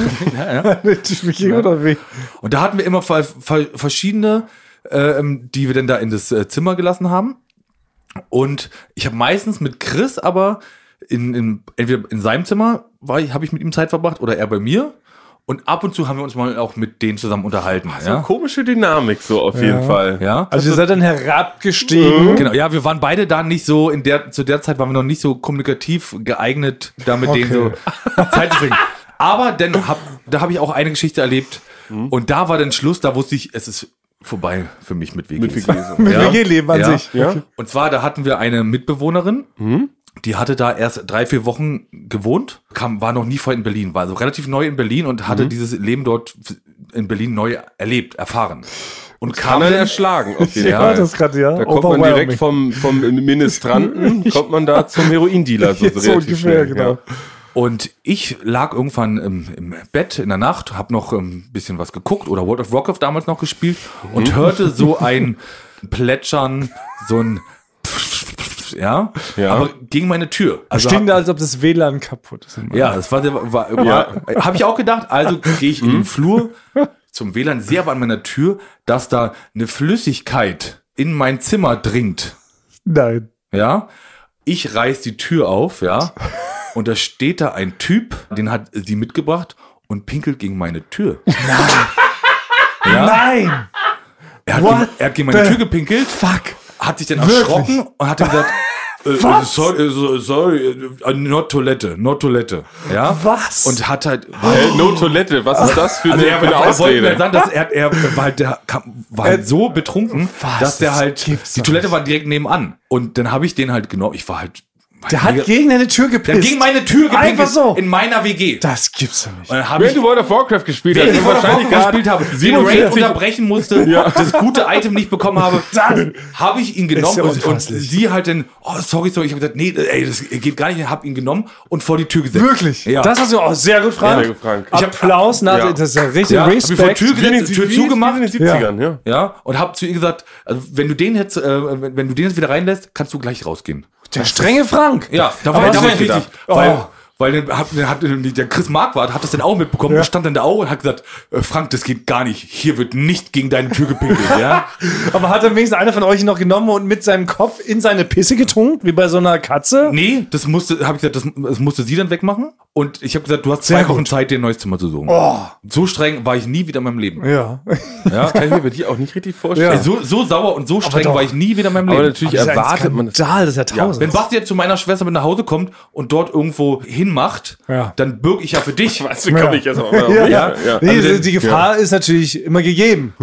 Oder wie? Und da hatten wir immer verschiedene, die wir dann da in das Zimmer gelassen haben. Und ich habe meistens mit Chris aber entweder in seinem Zimmer habe ich mit ihm Zeit verbracht oder er bei mir. Und ab und zu haben wir uns mal auch mit denen zusammen unterhalten. So eine komische Dynamik so auf jeden Fall. Ja. Also ihr seid dann herabgestiegen. Genau, ja, wir waren beide da nicht so, zu der Zeit waren wir noch nicht so kommunikativ geeignet, da mit denen so Zeit zu bringen. Aber da habe ich auch eine Geschichte erlebt und da war dann Schluss, da wusste ich, es ist vorbei für mich mit WGs. Mit WGs. Mit WG-Leben an sich. Ja. Und zwar, da hatten wir eine Mitbewohnerin, die hatte da erst 3-4 Wochen gewohnt, war noch nie vorher in Berlin, war also relativ neu in Berlin und hatte dieses Leben dort in Berlin neu erfahren. Und Kann er erschlagen, auf jeden Ja, Fall. das gerade, ja. Da kommt man direkt vom Ministranten, kommt man da zum Heroindealer. So, So ungefähr, genau. Ja. Und ich lag irgendwann im Bett in der Nacht, hab noch ein bisschen was geguckt oder World of Warcraft damals noch gespielt und hörte so ein Plätschern, so ein ja, aber gegen meine Tür. Also stehen da, als ob das WLAN kaputt ist. Ja, das habe ich auch gedacht. Also gehe ich in den Flur zum WLAN, sehe aber an meiner Tür, dass da eine Flüssigkeit in mein Zimmer dringt. Nein. Ja, ich reiß die Tür auf, ja, und da steht da ein Typ, den hat sie mitgebracht und pinkelt gegen meine Tür. Ja? Nein! Er hat gegen meine Tür gepinkelt. Fuck. Hat sich dann erschrocken und hat dann gesagt, sorry, not Toilette. Ja? Was? Und hat halt, No Toilette, was ist das für also eine er wollte Ausrede? mir sagen, dass er war halt so betrunken, dass der halt, die Toilette war direkt nebenan. Und dann habe ich den halt genommen, ich war halt, der hat gegen deine Tür gepisst. der hat gegen meine Tür gepinkelt, Einfach so. in meiner WG. Das gibt's ja nicht. Und dann habe Wenn ich, du World of Warcraft gespielt hast, wenn ich ist World of wahrscheinlich Warcraft gerade gespielt habe, den 47 Raid unterbrechen musste, das gute Item nicht bekommen habe, habe ich ihn genommen Ist ja und unfasslich. sie halt dann, oh, sorry, ich habe gesagt, nee, ey, das geht gar nicht, habe ihn genommen und vor die Tür gesetzt. Wirklich? Ja. Das hast du auch sehr gut, Frank. Sehr gut, Frank. Applaus, Ja. das ist ja richtig Ja, hab ich vor Respekt. Tür gesetzt, Tür zugemacht. in den 70ern, ja. Ja, und habe zu ihr gesagt, also wenn du den jetzt wieder reinlässt, kannst du gleich rausgehen. Der strenge Frank. Ja, da Aber war hast ich du richtig. gedacht? Weil der Chris Marquardt hat das dann auch mitbekommen und stand dann da auch und hat gesagt, Frank, das geht gar nicht. Hier wird nicht gegen deine Tür gepinkelt, ja? Aber hat dann wenigstens einer von euch noch genommen und mit seinem Kopf in seine Pisse getunkt, wie bei so einer Katze? Nee, das musste sie dann wegmachen. Und ich habe gesagt, du hast 2 Wochen Zeit, dir ein neues Zimmer zu suchen. So streng war ich nie wieder in meinem Leben. Ja. Ja? Kann ich mir bei dir auch nicht richtig vorstellen. Ja. So sauer und so streng doch. war ich nie wieder in meinem Aber Leben. natürlich Das ist ein erwartet man das. Skandal, das ist ja tausend. Wenn Basti jetzt zu meiner Schwester mit nach Hause kommt und dort irgendwo hinmacht, Ja. dann bürge ich ja für dich. Weißt du, komm ich jetzt mal Ja. ja. Nee, Also die Gefahr ist natürlich immer gegeben.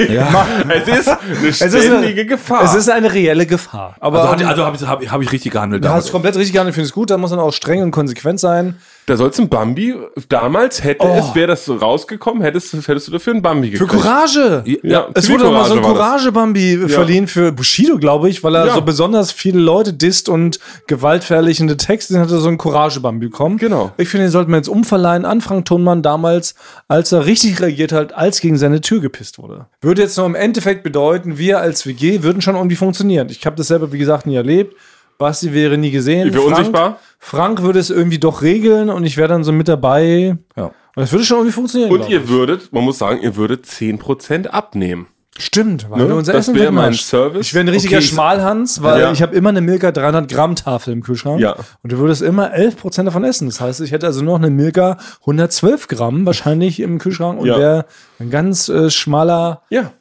Es ist eine ständige Gefahr. Es ist eine reelle Gefahr. Aber Also hab ich richtig gehandelt. du hast damals. komplett richtig gehandelt, finde ich gut. Da muss man auch streng und konsequent sein. Da soll's ein Bambi, damals wäre das so rausgekommen, hättest du dafür ein Bambi Für gekriegt. Courage. Ja, Es wurde doch mal so ein war das. Courage-Bambi verliehen für Bushido, glaube ich, weil er Ja. so besonders viele Leute disst und gewaltverherrlichende Texte, dann hat er so ein Courage-Bambi bekommen. Genau. Ich finde, den sollten wir jetzt umverleihen an Frank Thunmann damals, als er richtig reagiert hat, als gegen seine Tür gepisst wurde. Würde jetzt noch im Endeffekt bedeuten, wir als WG würden schon irgendwie funktionieren. Ich habe das selber, wie gesagt, nie erlebt. Basti wäre nie gesehen. Ich wäre unsichtbar. Frank würde es irgendwie doch regeln und ich wäre dann so mit dabei. Ja. Und das würde schon irgendwie funktionieren. Und glaub ihr ich. würdet, man muss sagen, ihr würdet 10% abnehmen. Stimmt, weil Ne? du unser Das Essen wäre mein wegmachst. Service. Ich wäre ein richtiger Okay, Schmalhans, weil Ja. ich habe immer eine Milka 300 Gramm Tafel im Kühlschrank. Ja. Und du würdest immer 11% davon essen. Das heißt, ich hätte also nur noch eine Milka 112 Gramm wahrscheinlich im Kühlschrank und Ja. wäre ein ganz schmaler Ja.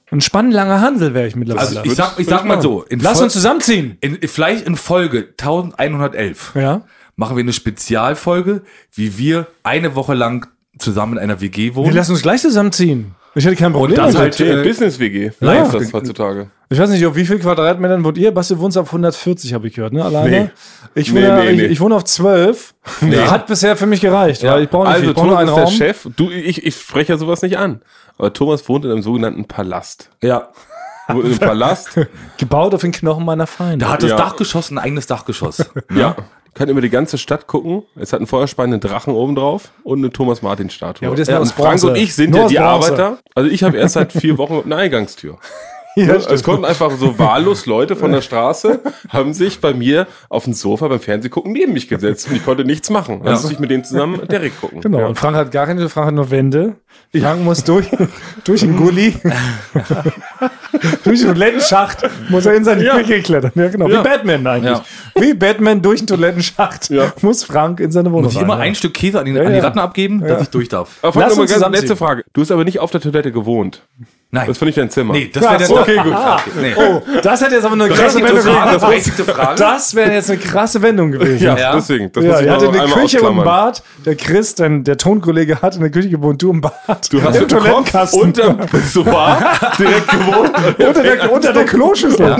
Ein spannlanger Handel wäre ich mittlerweile. Also ich sag mal so. Lass uns zusammenziehen. Vielleicht in Folge 1111 Ja. machen wir eine Spezialfolge, wie wir eine Woche lang zusammen in einer WG Wir wohnen. lassen uns gleich zusammenziehen. Ich hätte kein Problem. Und das damit. halt, Business-WG. Ja. Ist das heutzutage. Ich weiß nicht, auf wie viel Quadratmetern wohnt ihr? Basti wohnt auf 140, habe ich gehört, ne? Alleine? Nee. Ich Nee, wohne, nee. Ich wohne auf 12. Hat bisher für mich gereicht. Ja. Weil ich brauche nicht viel. Also Ich brauche nur Thomas einen ist der Raum. Chef. Ich spreche ja sowas nicht an. Aber Thomas wohnt in einem sogenannten Palast. Ja. Wohnt in einem Palast. Gebaut auf den Knochen meiner Feinde. Da hat das Ja. Dachgeschoss ein eigenes Dachgeschoss. Ja. Kann über die ganze Stadt gucken. Es hat einen feuerspeienden Drachen oben drauf und eine Thomas-Martin-Statue. Ja, aber das ist nur und aus Frank Bronze. und ich sind Nur ja aus die Bronze. Arbeiter. Also ich habe erst seit 4 Wochen eine Eingangstür. Ja, Es konnten einfach so wahllos Leute von der Straße, haben sich bei mir auf dem Sofa beim Fernsehgucken neben mich gesetzt und ich konnte nichts machen. Also musste ich mit denen zusammen Derrick gucken. Genau. Ja. Und Frank hat gar keine, Frank hat nur Wände. Frank muss durch den Gully. durch den Toilettenschacht muss er in seine Küche klettern. Ja, genau. Ja. Wie Batman eigentlich. Ja. Wie Batman durch den Toilettenschacht Ja. muss Frank in seine Wohnung Muss ich immer rein, ein Stück Käse an die Ja. Ratten abgeben, dass ich durch darf. Aber Frank, Lass noch mal uns ganz zusammenziehen. letzte Frage. Du hast aber nicht auf der Toilette gewohnt. Nein. Das finde ich dein Zimmer. Nee, das wäre der Okay, gut. Nee. Oh, das hätte jetzt aber eine krasse Berechtigte Wendung Frage, gewesen. berechtigte Frage. Das wäre jetzt eine krasse Wendung gewesen. Ja, Ja. deswegen. Das Ja, muss ich er hatte noch eine einmal Küche und ein ausklammern. Bad. Der Chris, der Tonkollege, hat in der Küche gewohnt, du im Bad. Du hast im mit dem Kopf Toilettenkasten. unterm Pissoir direkt gewohnt. unter der Kloschüssel.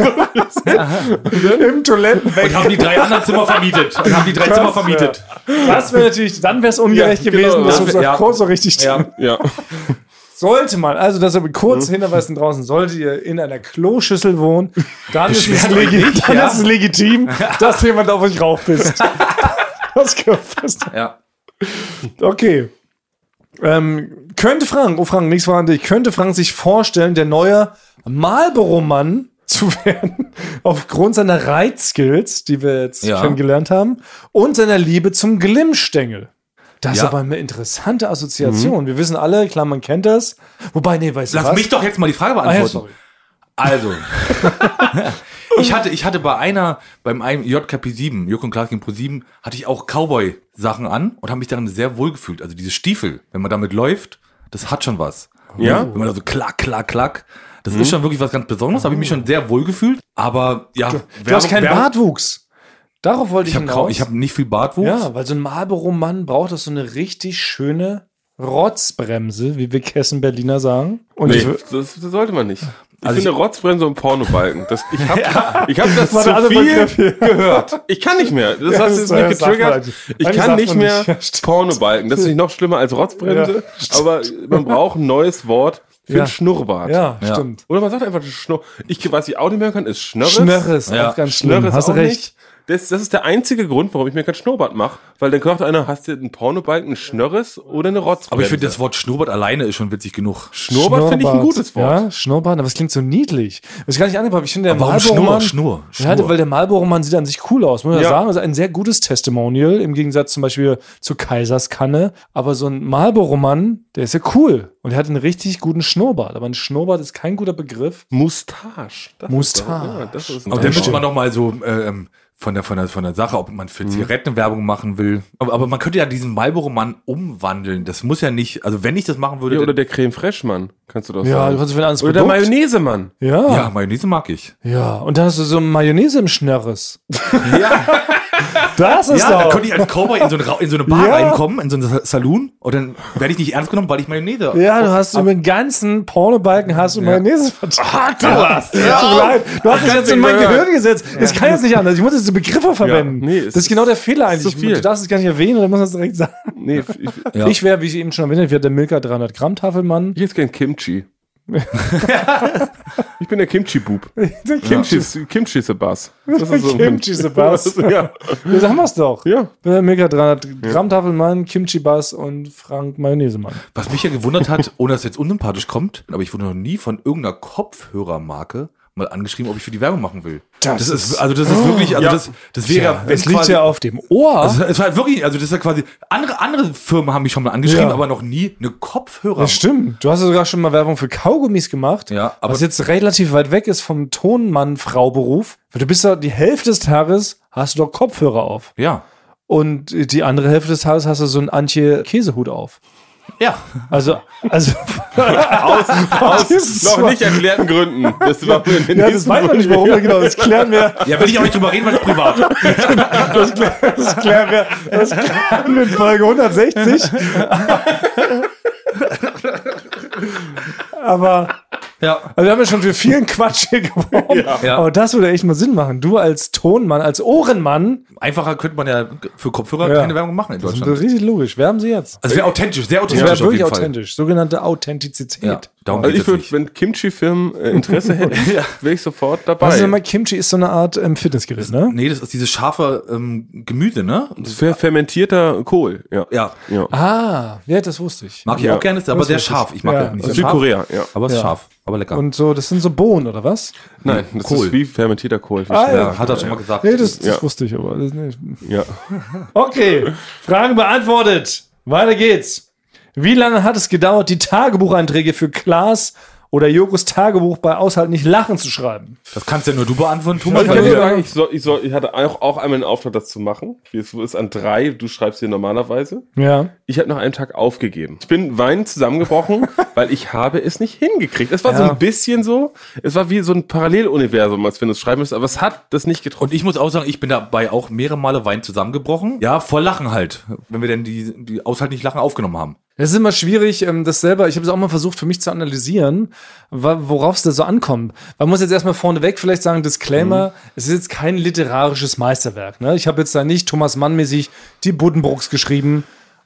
Im Toilettenbecken. Und haben die 3 anderen Zimmer vermietet. Das wäre natürlich, dann wäre es ungerecht Ja, gewesen, genau, dass das uns wär- das ja. Kurs so richtig Ja. Ja. Sollte man, also das aber kurz hinweisen draußen, solltet ihr in einer Kloschüssel wohnen, dann ist es legitim, dass jemand auf euch raufpisst. Das gehört fest. Ja. Okay. Könnte Frank, nächste Frage an dich, könnte Frank sich vorstellen, der neue Marlboro-Mann zu werden, aufgrund seiner Reitskills, die wir jetzt Ja. kennengelernt haben, und seiner Liebe zum Glimmstängel? Das ist Ja. aber eine interessante Assoziation. Wir wissen alle, klar, man kennt das. Wobei, nee, weißt du Lass was? mich doch jetzt mal die Frage Ah, ja, beantworten. sorry. Also, ich hatte beim einem JKP 7, Joko und Klaas gegen Pro 7, hatte ich auch Cowboy-Sachen an und habe mich darin sehr wohl gefühlt. Also diese Stiefel, wenn man damit läuft, das hat schon was. Ja? Wenn man da so klack, klack, klack. Das ist schon wirklich was ganz Besonderes. Habe ich mich schon sehr wohl gefühlt. Aber ja, Du hast keinen Bartwuchs. Darauf wollte ich hinaus. Ich habe nicht viel Bartwuchs. Ja, weil so ein Marlboro-Mann braucht das so eine richtig schöne Rotzbremse, wie wir Kessen-Berliner sagen. Und Nee, das sollte man nicht. Ich finde Rotzbremse und Pornobalken. Ich hab das war der zu andere viel Begriff hier. gehört. Ich kann nicht mehr. Das Ja, hast du das jetzt nicht sagt man getriggert. eigentlich. Ich Eigentlich kann sagt nicht man mehr nicht. Ja, stimmt. Pornobalken. Das ist nicht noch schlimmer als Rotzbremse. Ja, aber man braucht ein neues Wort für Ja. ein Schnurrbart. ja, Ja. stimmt. Oder man sagt einfach was ich auch nicht mehr kann, ist Schnörres. Schnörres, Ja. auch ganz schlimm. Schnörres Hast du auch recht. nicht. Das ist der einzige Grund, warum ich mir kein Schnurrbart mache. Weil dann sagt einer, hast du einen Pornobalken, ein Schnörres oder eine Rotzbremse? Aber ich finde, das Wort Schnurrbart alleine ist schon witzig genug. Schnurrbart finde ich ein gutes Wort. Ja, Schnurrbart, aber es klingt so niedlich. Das ist gar nicht angebracht. Ich finde, der Aber warum Marlboro-Mann... Schnur? Ja, weil der Marlboro-Mann sieht an sich cool aus, muss man Ja. sagen. Also ein sehr gutes Testimonial, im Gegensatz zum Beispiel zu Kaiserskanne. Aber so ein Marlboro-Mann, der ist ja cool. Und er hat einen richtig guten Schnurrbart. Aber ein Schnurrbart ist kein guter Begriff. Moustache. Das Moustache. das ist ein Aber dann stimmt. müsste man noch mal so von der Sache, ob man für Zigaretten Werbung machen will. Aber man könnte ja diesen Marlboro-Mann umwandeln. Das muss ja nicht, also wenn ich das machen würde, Ja, oder der Creme Fraiche Mann, kannst du doch Ja, sagen. du kannst für ein anderes Oder der Produkt. Mayonnaise-Mann. Ja. ja, Mayonnaise mag ich. Ja. Und dann hast du so Mayonnaise im Schnörres. Das ist Ja, dann doch... könnte ich als Cowboy in so eine Bar Ja. reinkommen, in so einen Saloon, und dann werde ich nicht ernst genommen, weil ich Mayonnaise. Ja, du hast über den ganzen Pornobalken hast du Mayonnaise verteilt. du hast. Tut mir leid. Du hast es jetzt in mein gehört. Gehirn gesetzt. Das kann jetzt nicht anders. Ich muss jetzt diese Begriffe verwenden. nee, das ist genau der Fehler eigentlich. zu viel. Du darfst es gar nicht erwähnen, oder muss man es direkt sagen. Nee, Ja. Ich wäre, wie ich eben schon erwähnt habe, ich wäre der Milka 300 Gramm Tafelmann. ich hätte gern Kimchi. Ich bin der Kimchi-Bub. Der Kimchi ist der Bass. Das ist so ein- Kimchi ist der Bass. Ja. Ja, sagen wir es doch. Ja. Der Milka 300 Gramm Tafelmann, Kimchi Bass und Frank Mayonnaise-Mann. Was mich ja gewundert hat, ohne dass es jetzt unsympathisch kommt, aber ich wurde noch nie von irgendeiner Kopfhörermarke mal angeschrieben, ob ich für die Werbung machen will. Das ist wirklich, also das wäre, Ja, wenn es liegt quasi- ja auf dem Ohr. Also es war halt wirklich, also das ist ja quasi, andere Firmen haben mich schon mal angeschrieben, Ja. aber noch nie eine Kopfhörer. Das stimmt. Du hast ja sogar schon mal Werbung für Kaugummis gemacht. Ja, aber- was jetzt relativ weit weg ist vom Tonmann-Frau-Beruf. Weil du bist ja die Hälfte des Tages hast du doch Kopfhörer auf. Ja. Und die andere Hälfte des Tages hast du so einen Antje-Käsehut auf. Ja. Also Aus noch nicht erklärten Gründen. Das war das weiß man nicht, warum, genau, das klären wir. Ja, will ich auch nicht drüber reden, weil es privat. Das klären wir in Folge 160. Aber Ja. also wir haben ja schon für vielen Quatsch hier geworfen. Ja. Aber das würde echt mal Sinn machen. Du als Tonmann, als Ohrenmann, Einfacher könnte man ja für Kopfhörer Ja. keine Werbung machen in das ist Deutschland. richtig logisch. Werben Sie jetzt. Also wäre authentisch, sehr Das authentisch wäre auf wirklich jeden Fall. authentisch. Sogenannte Authentizität. Ja, darum Also geht ich würde, es nicht. wenn Kimchi-Firmen Interesse hätten, wäre ich sofort dabei. Was ist denn mal Kimchi? Ist so eine Art Fitnessgerät, ne? Nee, das ist dieses scharfe Gemüse, ne? Das ist fermentierter Kohl. Ja. Ja, Ah, ja, das wusste ich. mag ich Ja. auch gerne, ist aber Das sehr wusste ich. scharf. Ich mag Ja. ja nicht so scharf, Südkorea, ja. aber es ist Ja. scharf, aber lecker. Und so, das sind so Bohnen, oder was? Nein, das Kohl. ist wie fermentierter Kohl. ja, hat er schon mal gesagt. Nee, das Ja. wusste ich aber. Das, nee. Ja. Okay, Fragen beantwortet. Weiter geht's. Wie lange hat es gedauert, die Tagebucheinträge für Klaas oder Jokos Tagebuch bei Aushalt nicht lachen zu schreiben? Das kannst ja nur du beantworten, Thomas. Ich kann dir weil sagen, ich hatte auch einmal einen Auftrag, das zu machen. Es ist an 3, du schreibst hier normalerweise. Ja. Ich habe nach einem Tag aufgegeben. Ich bin weinend zusammengebrochen, weil ich habe es nicht hingekriegt. Es war so Ja. ein bisschen so, es war wie so ein Paralleluniversum, als wenn du es schreiben müsstest, aber es hat das nicht getroffen. Und ich muss auch sagen, ich bin dabei auch mehrere Male weinend zusammengebrochen. Ja, voll Lachen halt, wenn wir denn die Aushalt nicht Lachen aufgenommen haben. Es ist immer schwierig, das selber, ich habe es auch mal versucht für mich zu analysieren, worauf es da so ankommt. Man muss jetzt erstmal vorneweg vielleicht sagen, Disclaimer, es ist jetzt kein literarisches Meisterwerk. Ne? Ich habe jetzt da nicht Thomas Mann-mäßig die Buddenbrooks geschrieben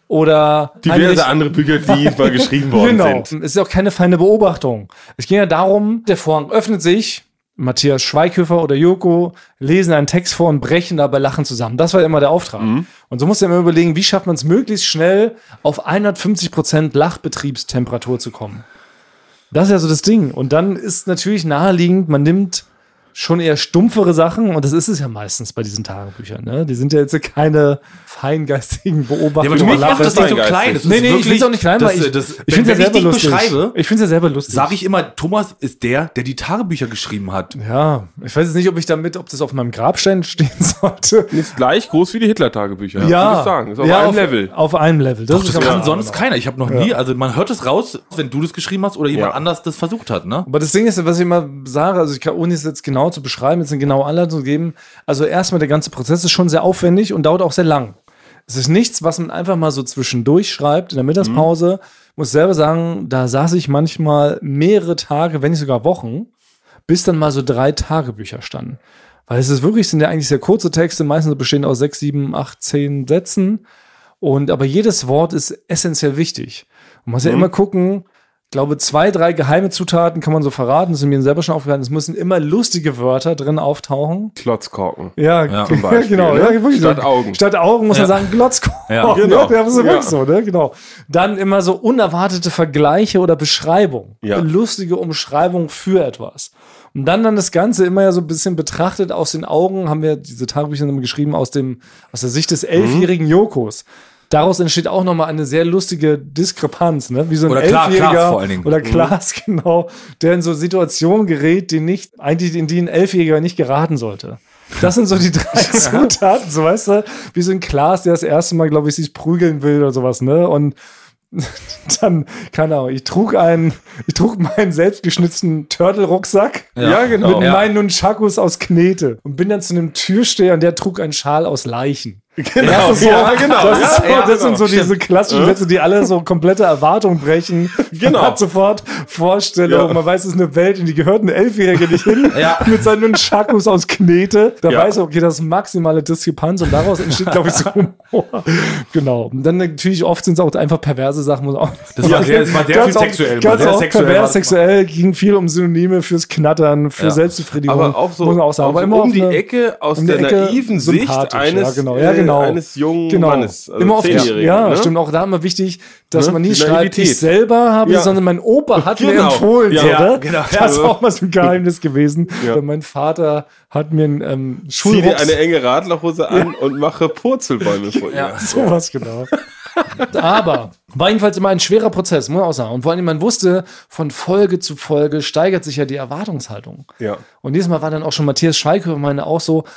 oder Diverse andere Bücher, die mal geschrieben worden Genau. sind. Es ist auch keine feine Beobachtung. Es ging ja darum, der Vorhang öffnet sich, Matthias Schweighöfer oder Joko lesen einen Text vor und brechen dabei Lachen zusammen. Das war immer der Auftrag. Und so musst du immer überlegen, wie schafft man es möglichst schnell auf 150% Lachbetriebstemperatur zu kommen. Das ist ja so das Ding. Und dann ist natürlich naheliegend, man nimmt schon eher stumpfere Sachen, und das ist es ja meistens bei diesen Tagebüchern. Ne? Die sind ja jetzt keine feingeistigen Beobachtungen. Ja, aber du über machst das nicht so Feingeistig. klein. Das Nee, ist nee, ich wirklich- will es auch nicht klein, weil ich wenn finde es ja ich selber dich lustig. beschreibe, Ich finde es ja selber lustig. sage ich immer, Thomas ist der die Tagebücher geschrieben hat. Ja, ich weiß jetzt nicht, ob das auf meinem Grabstein stehen sollte. Ist gleich groß wie die Hitler-Tagebücher. Würde ich sagen. Ist auf ja, einem Level. Auf einem Level. Doch, das kann ja, sonst genau. keiner. Ich habe noch nie, also man hört es raus, wenn du das geschrieben hast oder jemand Ja. anders das versucht hat, ne? Aber das Ding ist, was ich immer sage, also ich kann, ohne es jetzt genau zu beschreiben, jetzt eine genaue Anleitung zu geben, also erstmal der ganze Prozess ist schon sehr aufwendig und dauert auch sehr lang. Es ist nichts, was man einfach mal so zwischendurch schreibt in der Mittagspause. Muss selber sagen, da saß ich manchmal mehrere Tage, wenn nicht sogar Wochen, bis dann mal so 3 Tagebücher standen. Weil es ist wirklich, sind ja eigentlich sehr kurze Texte, meistens bestehen aus 6, 7, 8, 10 Sätzen. Aber jedes Wort ist essentiell wichtig. Man muss ja immer gucken, ich glaube, 2, 3 geheime Zutaten kann man so verraten, das sind mir selber schon aufgefallen. Es müssen immer lustige Wörter drin auftauchen. Klotzkorken. Ja, zum Beispiel, genau. ne? Ja, wirklich Statt so. Augen. Statt Augen muss man sagen Glotzkorken. Ja, genau. Ja, das ist Ja. wirklich so, ne? Genau. Dann immer so unerwartete Vergleiche oder Beschreibung. Ja. Eine lustige Umschreibung für etwas. Und dann das Ganze immer ja so ein bisschen betrachtet aus den Augen, haben wir diese Tagebücher immer geschrieben, aus der Sicht des 11-jährigen Jokos. Daraus entsteht auch nochmal eine sehr lustige Diskrepanz, ne? Wie so ein Oder Klaas 11-Jähriger vor allen Dingen. oder Klaas, genau, der in so Situationen gerät, in die ein 11-Jähriger nicht geraten sollte. Das sind so die 3 Zutaten, so weißt du, wie so ein Klaas, der das erste Mal, glaube ich, sich prügeln will oder sowas, ne? Und dann, keine Ahnung, ich trug meinen selbstgeschnitzten Turtle-Rucksack Ja, genau. mit meinen Nunchakus aus Knete und bin dann zu einem Türsteher und der trug einen Schal aus Leichen. Genau, Das ist so, ja, genau. Das, ist so, Ja, das sind so stimmt. diese klassischen Sätze, die alle so komplette Erwartungen brechen. Genau. Man hat sofort Vorstellung, Ja. man weiß, es ist eine Welt, in die gehört ein 11-Jähriger nicht hin, Ja. mit seinen Nunchakus aus Knete. Da Ja. weiß er, okay, das ist maximale Diskrepanz und daraus entsteht, glaube ich, so Humor. Genau. Und dann natürlich oft sind es auch einfach perverse Sachen. Muss auch Das war sehr viel ganz sexuell. Ganz sehr auch sexuell war pervers, das. sexuell, ging viel um Synonyme fürs Knattern, für Ja. Selbstbefriedigung. Aber auch so, muss man auch sagen. auch Aber so immer um auf die eine- Ecke aus um die der Ecke naiven Sicht sympathisch, eines, ja, genau. eines jungen Genau. Mannes. Also Immer auf die, 10-Jährigen, ja, ne? stimmt. Auch da immer wichtig, dass Ne? man nie Die schreibt, Naivität. ich selber habe, Ja. sondern mein Opa hat mir Genau. empfohlen. Ja, so, ne? genau. Das ist Ja. auch mal so ein Geheimnis gewesen. Ja. Mein Vater hat mir einen Zieh dir Schulrucks, eine enge Radlerhose an und mache Purzelbäume vor ihr. Ja. sowas genau. Aber war jedenfalls immer ein schwerer Prozess, muss man auch sagen. Und vor allem, man wusste, von Folge zu Folge steigert sich ja die Erwartungshaltung. Ja. Und dieses Mal war dann auch schon Matthias Schweighöfer, meine auch so,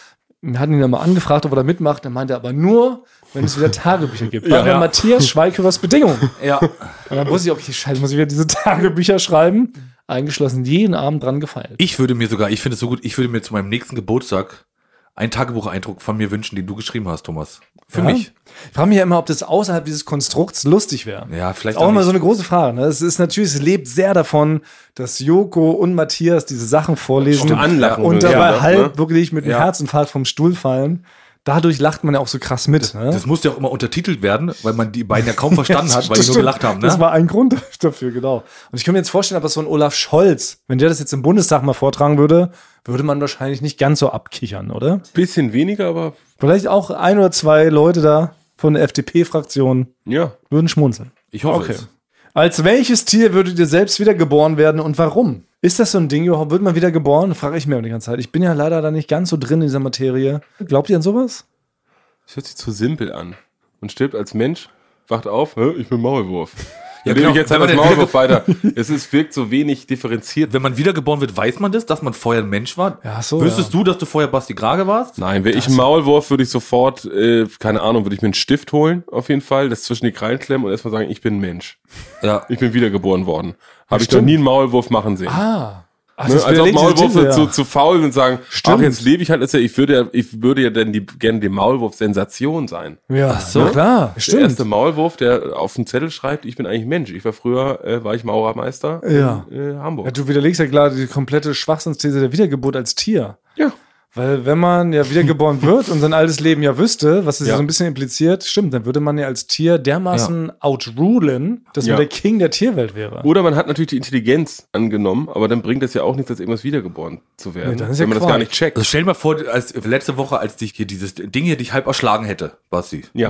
Wir hatten ihn ja mal angefragt, ob er da mitmacht. Er meinte aber nur, wenn es wieder Tagebücher gibt. War bei Matthias Schweighöfers Bedingung. Ja. Und dann wusste ich, okay, scheiße, muss ich wieder diese Tagebücher schreiben. Eingeschlossen, jeden Abend dran gefeilt. Ich finde es so gut, ich würde mir zu meinem nächsten Geburtstag einen Tagebucheindruck von mir wünschen, den du geschrieben hast, Thomas. Für mich. Ich frage mich ja immer, ob das außerhalb dieses Konstrukts lustig wäre. Ja, vielleicht auch immer nicht. so eine große Frage. Ne? Es ist natürlich, es lebt sehr davon, dass Joko und Matthias diese Sachen vorlesen Anlachen und würden, dabei ja, halb ne? wirklich mit dem Herzinfarkt vom Stuhl fallen. Dadurch lacht man ja auch so krass mit. Ne? Das musste ja auch immer untertitelt werden, weil man die beiden ja kaum verstanden hat, weil die nur gelacht haben. Ne? Das war ein Grund dafür, genau. Und ich kann mir jetzt vorstellen, aber so ein Olaf Scholz, wenn der das jetzt im Bundestag mal vortragen würde, würde man wahrscheinlich nicht ganz so abkichern, oder? Bisschen weniger, aber Vielleicht auch 1 oder 2 Leute da von der FDP-Fraktion ja. würden schmunzeln. Ich hoffe es. Als welches Tier würdet ihr selbst wiedergeboren werden und warum? Ist das so ein Ding, wird man wiedergeboren? Frage ich mir auch die ganze Zeit. Ich bin ja leider da nicht ganz so drin in dieser Materie. Glaubt ihr an sowas? Das hört sich zu simpel an. Man stirbt als Mensch, wacht auf, ich bin Maulwurf. Ja, Lebe ich jetzt Wenn halt als man Maulwurf weiter. Wirkt so wenig differenziert. Wenn man wiedergeboren wird, weiß man das, dass man vorher ein Mensch war? Ja, so, Wüsstest du, dass du vorher Basti Grage warst? Nein, wäre ich ein Maulwurf, würde ich sofort, keine Ahnung, würde ich mir einen Stift holen, auf jeden Fall, das zwischen die Krallen klemmen und erstmal sagen, ich bin ein Mensch. Ja. Ich bin wiedergeboren worden. Habe ich stimmt. noch nie einen Maulwurf machen sehen. Ach, Ne? Als ob Maulwürfe zu faul sind und sagen, Stimmt. ach, jetzt lebe ich halt, ich würde ja dann gerne die Maulwurf-Sensation sein. Ja, so. na klar. Der erste Maulwurf, der auf dem Zettel schreibt, ich bin eigentlich Mensch. Ich war früher, war ich Maurermeister in Hamburg. Ja, du widerlegst ja klar die komplette Schwachsinnsthese der Wiedergeburt als Tier. Ja. Weil wenn man ja wiedergeboren wird und sein altes Leben ja wüsste, was es ja Ja. so ein bisschen impliziert, stimmt, dann würde man ja als Tier dermaßen outrulen, dass man Ja. der King der Tierwelt wäre. Oder man hat natürlich die Intelligenz angenommen, aber dann bringt das ja auch nichts, als irgendwas wiedergeboren zu werden. Nee, dann ist ja wenn man das Quark. gar nicht checkt. Also stell dir mal vor, als letzte Woche, als dich hier dieses Ding hier dich halb erschlagen hätte, Basti. Ja.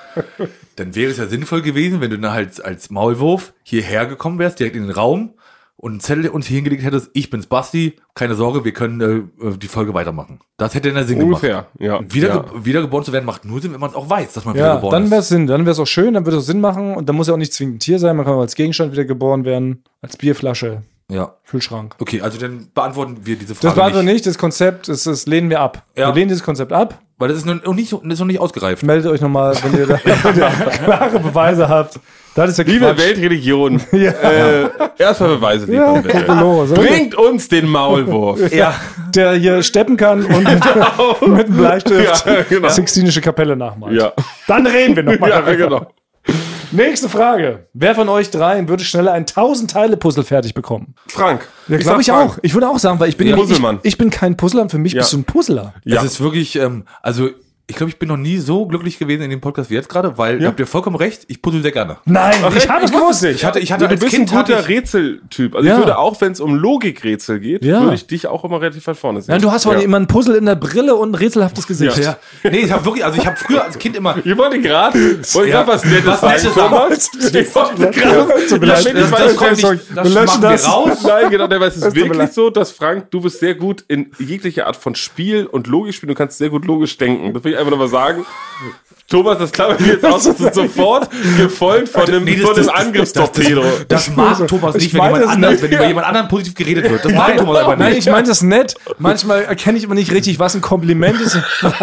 Dann wäre es ja sinnvoll gewesen, wenn du dann halt als Maulwurf hierher gekommen wärst, direkt in den Raum und einen Zettel uns hier hingelegt hättest, ich bin's Basti, keine Sorge, wir können die Folge weitermachen. Das hätte dann Sinn Ungefähr, gemacht. ja. Und Ja. wiedergeboren zu werden macht nur Sinn, wenn man es auch weiß, dass man Ja, wiedergeboren dann ist. wäre es Sinn, dann wäre es auch schön, dann würde es auch Sinn machen und dann muss ja auch nicht zwingend ein Tier sein, man kann auch als Gegenstand wiedergeboren werden, als Bierflasche, Ja. Kühlschrank. Okay, also dann beantworten wir diese Frage Das war also nicht. nicht, das Konzept, das lehnen wir ab. Ja. Wir lehnen dieses Konzept ab. Weil das ist noch nicht ausgereift. Meldet euch nochmal, wenn ihr da klare Beweise habt. Das ist ja Liebe Quatsch. Weltreligion, Ja. erstmal Beweise Ja, liefern, bitte. los. Bringt uns den Maulwurf. Ja. Der hier steppen kann und mit einem Bleistift Ja, genau. Sixtinische Kapelle nachmalt. Ja. Dann reden wir nochmal Ja, darüber. genau. Nächste Frage. Wer von euch dreien würde schneller ein 1000-Teile-Puzzle fertig bekommen? Frank. Ja, glaube ich sag auch. Ich würde auch sagen, weil ich bin Ja. ja, Puzzlemann. ich bin kein Puzzler, für mich Ja. bist du ein Puzzler. Ja. Es ist wirklich, also ich glaube, ich bin noch nie so glücklich gewesen in dem Podcast wie jetzt gerade, weil ihr habt ja vollkommen recht, ich puzzle sehr gerne. Nein, ich habe es gewusst. Ich hatte Du als bist Kind ein guter hatte Rätseltyp. Also Ja. ich würde auch, wenn es um Logikrätsel geht, Ja. würde ich dich auch immer relativ weit vorne sehen. Nein, du hast wohl immer ein Puzzle in der Brille und ein rätselhaftes Gesicht. ja. Nee, ich habe wirklich, also ich habe früher als Kind immer Ich wollte gerade was Nettes Was Nettes sagen, Thomas. Ich wollte gerade Tut mir leid. das kommt nicht, das Wir löschen machen wir das. raus. Nein, genau, aber es ist tut mir wirklich leid. so, dass Frank, du bist sehr gut in jeglicher Art von Spiel und Logik spielen. Du kannst sehr gut logisch denken. Das will ich einfach nochmal sagen. Thomas, das klammert mir jetzt aus, das ist sofort gefolgt von dem, Nee, von dem Angriffstorpedo. Das mag Thomas nicht, wenn meine das nicht. wenn über jemand anderen positiv geredet wird. Das mag Thomas aber Nein, nicht. ich meine das nett. Manchmal erkenne ich aber nicht richtig, was ein Kompliment ist und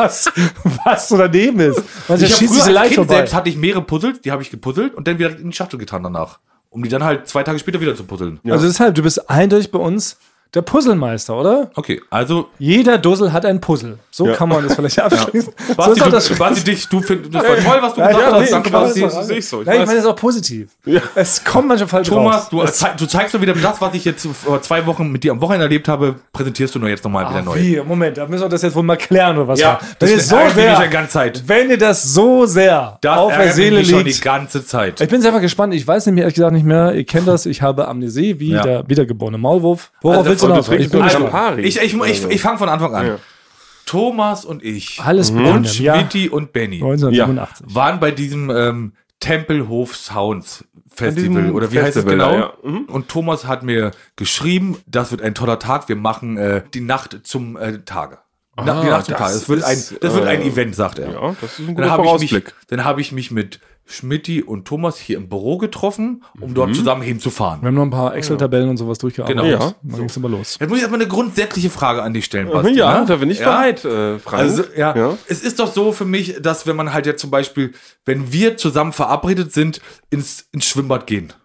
was so daneben ist. Manchmal Ich habe schießt früher diese als Leicht Kind vorbei. selbst hatte ich mehrere Puzzles, die habe ich gepuzzelt und dann wieder in die Schachtel getan danach. Um die dann halt 2 Tage später wieder zu puzzeln. Also deshalb, du bist eindeutig bei uns der Puzzlemeister, oder? Okay, also Jeder Dussel hat ein Puzzle. So kann man das vielleicht abschließen. So Basti, ist auch das Basti, du findest das war toll, was du gesagt ja, hast. nee, Danke, ich weiß Basti. es Das sehe ich so. Ich Nein, ich weiß. meine das ist auch positiv. Es kommt manchmal falsch Thomas, raus. du zeigst mir wieder das, was ich jetzt vor 2 Wochen mit dir am Wochenende erlebt habe, präsentierst du nur jetzt nochmal wieder neu. Wie? Moment, da müssen wir das jetzt wohl mal klären oder was? Ja, wenn ihr das so ärgert mich sehr, die ganze Zeit. wenn ihr das so sehr Das auf der ärgert Seele mich schon die liegt. ganze Zeit. Ich bin selber gespannt. Ich weiß nämlich ehrlich gesagt nicht mehr. Ihr kennt das. Ich habe Amnesie, wie Ja. der wiedergeborene Maulwurf. Worauf Also, willst du und du noch? trinkst Ich bin nur gespannt. Campari. Ich fange von Anfang an. Ja. Thomas und ich Alles und begonnen, ja. Schmidti und Benny 1987. waren bei diesem Tempelhof Sounds Festival diesem oder wie heißt es Festival, genau? ja. Mhm. Und Thomas hat mir geschrieben, das wird ein toller Tag, wir machen die Nacht zum Tage. Die Nacht zum das Tage. Das wird ist, ein Event, sagt er. Ja, das ist ein Dann guter habe Vorausblick. ich mich mit Schmidti und Thomas hier im Büro getroffen, um dort zusammen hinzufahren. Wir haben noch ein paar Excel-Tabellen und sowas durchgearbeitet. Genau. Ja. Dann ging's aber los. Jetzt muss ich erstmal eine grundsätzliche Frage an dich stellen, Basti. Ja, ne? da bin ich bereit, Frank. Also, es ist doch so für mich, dass wenn man halt jetzt zum Beispiel, wenn wir zusammen verabredet sind, ins Schwimmbad gehen,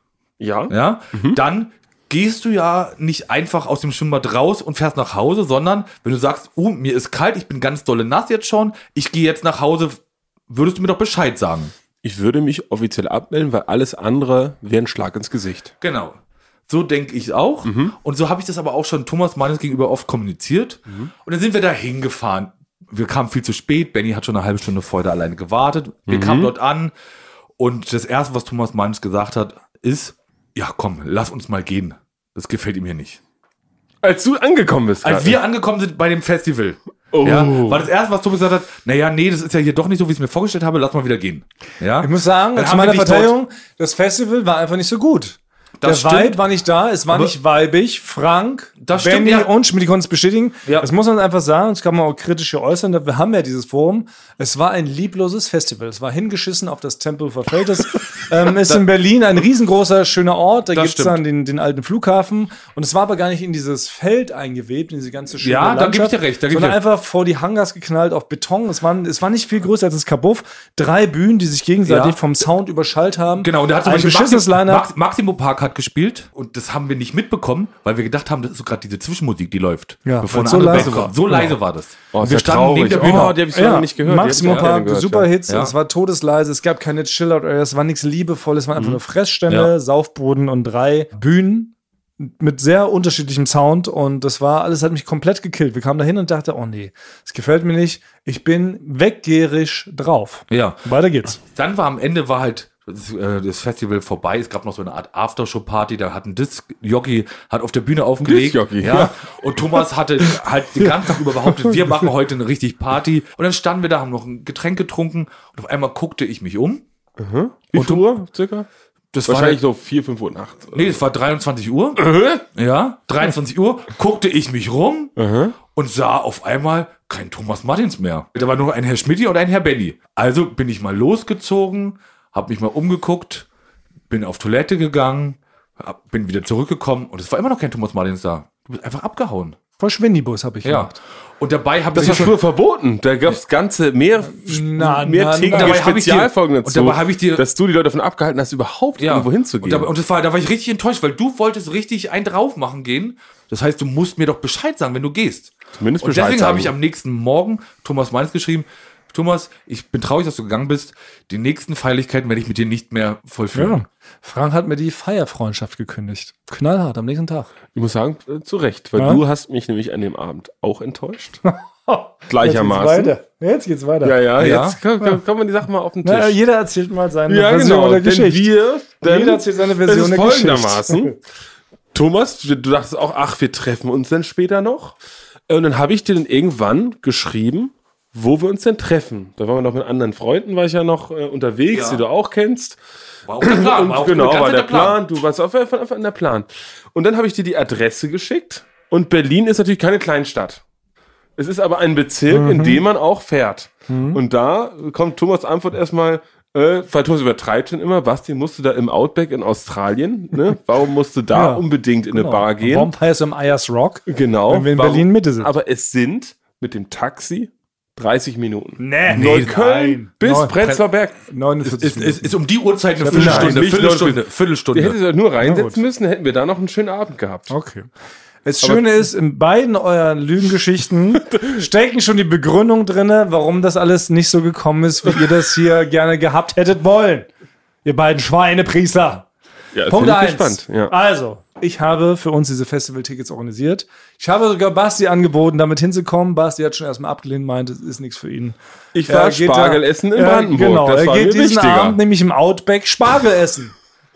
Ja. dann gehst du ja nicht einfach aus dem Schwimmbad raus und fährst nach Hause, sondern wenn du sagst, mir ist kalt, ich bin ganz dolle nass jetzt schon, ich gehe jetzt nach Hause, würdest du mir doch Bescheid sagen. Ich würde mich offiziell abmelden, weil alles andere wäre ein Schlag ins Gesicht. Genau. So denke ich auch. Und so habe ich das aber auch schon Thomas meines gegenüber oft kommuniziert. Und dann sind wir da hingefahren. Wir kamen viel zu spät. Benny hat schon eine halbe Stunde vorher da alleine gewartet. Wir kamen dort an. Und das Erste, was Thomas meines gesagt hat, ist, ja komm, lass uns mal gehen. Das gefällt ihm hier nicht. Als du angekommen bist. Als wir angekommen sind bei dem Festival, war das Erste, was Thomas gesagt hat, naja, nee, das ist ja hier doch nicht so, wie ich es mir vorgestellt habe, lass mal wieder gehen. Ja? Ich muss sagen, Dann zu haben meiner wir dich Verteidigung, das Festival war einfach nicht so gut. Das Der stimmt. Vibe war nicht da, es war nicht weibig. Frank, Das Benny stimmt, ja. und Schmidt konnten es bestätigen. Ja. Das muss man einfach sagen, das kann man auch kritisch hier äußern. Wir haben ja dieses Forum. Es war ein liebloses Festival. Es war hingeschissen auf das Tempelhofer Feld. Es ist in Berlin ein riesengroßer, schöner Ort. Da Das gibt es dann den alten Flughafen. Und es war aber gar nicht in dieses Feld eingewebt, in diese ganze schöne Ja, da Landschaft, gebe ich dir recht, da gebe ich sondern dir- einfach vor die Hangars geknallt auf Beton. Es war nicht viel größer als das Kabuff. 3 Bühnen, die sich gegenseitig Ja. vom Sound überschallt haben. Genau, und der hat zum ein Beispiel beschissenes Line-Up. Maximo Park hat gespielt und das haben wir nicht mitbekommen, weil wir gedacht haben, das ist so gerade diese Zwischenmusik, die läuft. Ja, bevor weil eine so andere leise Band war. kommt. So leise war das. Oh, Und wir standen neben der Bühne. Oh, die hab ich so lange nicht gehört. Maximo Die hab ich Park, gehört, super ja. Hits, Ja. es war todesleise, es gab keine Chill-Out-Area, es war nichts Liebevolles, es waren einfach nur Fressstände, Ja. Saufboden und 3 Bühnen mit sehr unterschiedlichem Sound und das war, alles hat mich komplett gekillt. Wir kamen da hin und dachte, oh nee, das gefällt mir nicht, ich bin weggierig drauf. Ja. Weiter geht's. Dann war am Ende halt das Festival vorbei. Es gab noch so eine Art Aftershow-Party. Da hat ein Disc-Jockey hat auf der Bühne aufgelegt. Disc-Jockey, ja. ja. Und Thomas hatte halt den ganzen Tag über behauptet, wir machen heute eine richtig Party. Und dann standen wir da, haben noch ein Getränk getrunken. Und auf einmal guckte ich mich um. Wie viel Uhr circa? Das Wahrscheinlich war so 4, 5 Uhr nachts. Nee, es war 23 Uhr. Ja, 23 Uhr. Guckte ich mich rum und sah auf einmal kein Thomas Martins mehr. Da war nur ein Herr Schmidti und ein Herr Benny. Also bin ich mal losgezogen, habe mich mal umgeguckt, bin auf Toilette gegangen, bin wieder zurückgekommen und es war immer noch kein Thomas Martins da. Du bist einfach abgehauen. Voll Schwindibus habe ich Ja. gemacht. Und dabei habe Das war früher verboten. Da gab es ganze mehrtägige dabei hab ich dir- Spezialfolgen und dazu, dabei hab ich dir- dass du die Leute davon abgehalten hast, überhaupt irgendwo hinzugehen. Und da war ich richtig enttäuscht, weil du wolltest richtig einen drauf machen gehen. Das heißt, du musst mir doch Bescheid sagen, wenn du gehst. Zumindest und Bescheid deswegen sagen. habe ich am nächsten Morgen Thomas Meins geschrieben, Thomas, ich bin traurig, dass du gegangen bist. Die nächsten Feierlichkeiten werde ich mit dir nicht mehr vollführen. Ja. Frank hat mir die Feierfreundschaft gekündigt. Knallhart am nächsten Tag. Ich muss sagen, zu Recht, weil Ja? du hast mich nämlich an dem Abend auch enttäuscht. Jetzt Gleichermaßen. geht's weiter. Ja, Ja. jetzt kommen wir die Sachen mal auf den Tisch. Na, jeder erzählt mal seine Ja, Version genau. der Denn Geschichte. Jeder erzählt seine Version es der ist Geschichte. folgendermaßen. Thomas, du dachtest auch, ach, wir treffen uns dann später noch. Und dann habe ich dir dann irgendwann geschrieben, wo wir uns denn treffen. Da waren wir noch mit anderen Freunden, war ich ja noch unterwegs, Ja. die du auch kennst. War auch der Plan. Und War auch genau, ganz war der der Plan. Plan. Du warst auf jeden Fall von Anfang an der Plan. Und dann habe ich dir die Adresse geschickt. Und Berlin ist natürlich keine Kleinstadt. Es ist aber ein Bezirk, in dem man auch fährt. Und da kommt Thomas' Antwort erstmal, weil Thomas übertreibt schon immer, Basti, musst du da im Outback in Australien? Ne? Warum musst du da Ja, unbedingt in eine Bar gehen? Warum feierst du im Ayers Rock? Genau. Wenn wir in warum- Berlin Mitte sind. Aber es sind mit dem Taxi 30 Minuten. Nee, Neukölln bis Neun- Prenzlauer Berg. 49 Ist um die Uhrzeit eine Ja, Viertelstunde. nicht Viertelstunde. Wir Viertelstunde. hätten uns nur Na reinsetzen gut. müssen, hätten wir da noch einen schönen Abend gehabt. Okay. Das Schöne ist, in beiden euren Lügengeschichten stecken schon die Begründung drinne, warum das alles nicht so gekommen ist, wie ihr das hier gerne gehabt hättet wollen. Ihr beiden Schweinepriester. Ja, Punkt bin ich 1. gespannt. Ja. Also, ich habe für uns diese Festival-Tickets organisiert. Ich habe sogar Basti angeboten, damit hinzukommen. Basti hat schon erstmal abgelehnt, meinte, es ist nichts für ihn. Ich war Er geht Spargel da- essen in er- Brandenburg. Genau, das er war geht mir diesen wichtiger. Abend nämlich im Outback Spargel essen.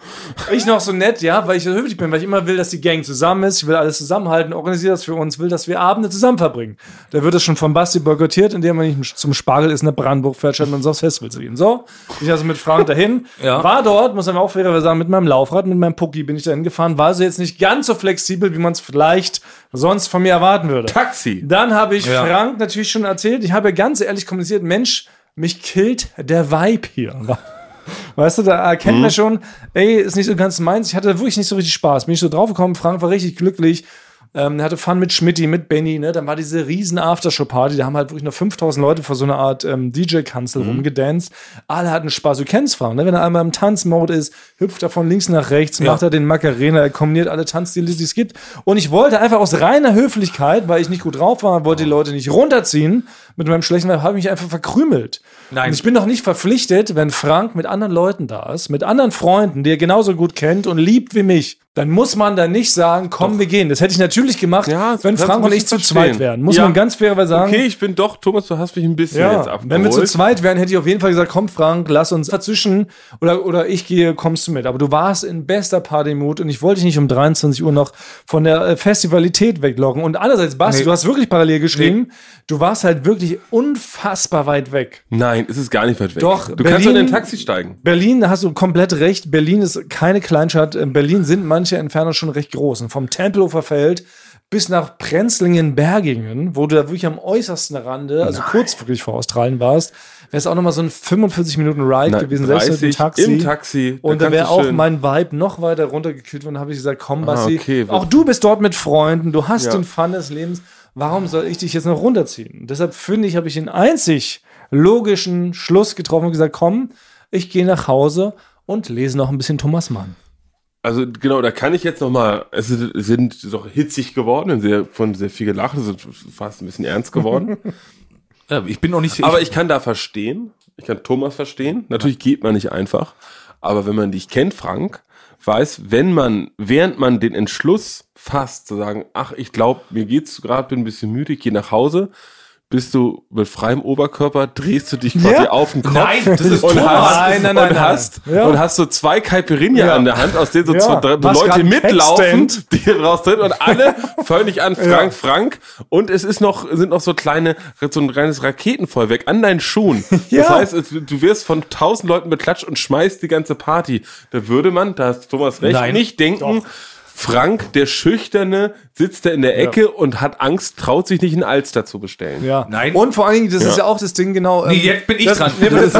Ich noch so nett, ja, weil ich so höflich bin, weil ich immer will, dass die Gang zusammen ist. Ich will alles zusammenhalten, organisiere das für uns, will, dass wir Abende zusammen verbringen. Da wird es schon von Basti boykottiert, indem man nicht zum Spargelessen nach Brandenburg fährt, statt mit uns aufs Festival zu gehen. So, ich also mit Frank dahin, Ja. war dort, muss man auch fairerweise sagen, mit meinem Laufrad, mit meinem Pucki bin ich dahin gefahren, war also jetzt nicht ganz so flexibel, wie man es vielleicht sonst von mir erwarten würde. Taxi. Dann habe ich Ja. Frank natürlich schon erzählt, ich habe ja ganz ehrlich kommuniziert, Mensch, mich killt der Vibe hier. Weißt du, da erkennt man schon, ey, ist nicht so ganz meins. Ich hatte wirklich nicht so richtig Spaß. Bin ich so draufgekommen, Frank war richtig glücklich. Er hatte Fun mit Schmidti, mit Benny, ne? Dann war diese riesen Aftershow-Party, da haben halt wirklich noch 5000 Leute vor so einer Art DJ-Kanzel rumgedanced. Alle hatten Spaß. Du kennst Frank, ne? Wenn er einmal im Tanzmode ist, hüpft er von links nach rechts, macht er den Macarena, er kombiniert alle Tanzstile, die es gibt. Und ich wollte einfach aus reiner Höflichkeit, weil ich nicht gut drauf war, wollte die Leute nicht runterziehen mit meinem schlechten Vibe, habe ich mich einfach verkrümelt. Nein. Und ich bin doch nicht verpflichtet, wenn Frank mit anderen Leuten da ist, mit anderen Freunden, die er genauso gut kennt und liebt wie mich, dann muss man da nicht sagen, komm, wir gehen. Das hätte ich natürlich gemacht, wenn Frank und ich zu zweit wären. Muss man ganz fairerweise sagen. Okay, ich bin doch, Thomas, du hast mich ein bisschen jetzt abgeholt. Wenn wir zu zweit wären, hätte ich auf jeden Fall gesagt, komm Frank, lass uns dazwischen oder ich gehe, kommst du mit. Aber du warst in bester Partymut und ich wollte dich nicht um 23 Uhr noch von der Festivalität weglocken. Und andererseits, Basti, du hast wirklich parallel geschrieben, du warst halt wirklich unfassbar weit weg. Nein, es ist gar nicht weit weg. Doch, du kannst in ein Taxi steigen. Berlin, da hast du komplett recht. Berlin ist keine Kleinstadt. In Berlin sind manche Entfernungen schon recht groß. Und vom Tempelhofer Feld bis nach Prenzlingen-Bergingen, wo du da wirklich am äußersten Rande, also kurz wirklich vor Australien warst, wäre es auch nochmal so ein 45-Minuten-Ride gewesen, selbst mit dem Taxi. Im Taxi. Und da wäre auch mein Vibe noch weiter runtergekühlt worden. Da habe ich gesagt, komm, Basti, auch du bist dort mit Freunden, du hast den Fun des Lebens. Warum soll ich dich jetzt noch runterziehen? Und deshalb finde ich, habe ich den einzig logischen Schluss getroffen und gesagt, komm, ich gehe nach Hause und lese noch ein bisschen Thomas Mann. Also genau, da kann ich jetzt nochmal, es sind doch hitzig geworden, von sehr viel gelacht, sind fast ein bisschen ernst geworden. Ja, ich bin noch nicht... Aber ich kann da verstehen, ich kann Thomas verstehen, natürlich geht man nicht einfach, aber wenn man dich kennt, Frank, weiß, während man den Entschluss fasst, zu sagen, ach, ich glaube, mir geht's gerade, bin ein bisschen müde, ich gehe nach Hause, bist du mit freiem Oberkörper, drehst du dich quasi auf den Kopf. Nein, das ist Thomas. Und hast so 2 Caipirinha an der Hand, aus denen so Leute mitlaufen, die raus drin und alle völlig an Frank. Und es sind noch so ein kleines Raketenfeuerwerk an deinen Schuhen. Das heißt, du wirst von 1000 Leuten beklatscht und schmeißt die ganze Party. Da würde man, da hast Thomas recht, nicht denken, Frank, der Schüchterne, sitzt da in der Ecke und hat Angst, traut sich nicht einen Alster zu bestellen. Ja. Nein. Und vor allen Dingen, das ist ja auch das Ding, genau. Nee, jetzt bin ich dran.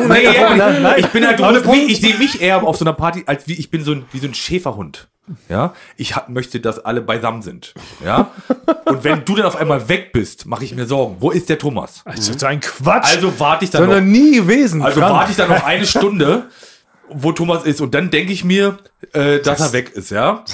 Ich bin halt, ich sehe mich eher auf so einer Party, als ich bin wie so ein Schäferhund. Ja, ich möchte, dass alle beisammen sind. Ja, und wenn du dann auf einmal weg bist, mache ich mir Sorgen. Wo ist der Thomas? Das ist ein Quatsch. Also warte ich dann noch nie gewesen. Also warte ich dann noch eine Stunde, wo Thomas ist, und dann denke ich mir, dass er weg ist, ja.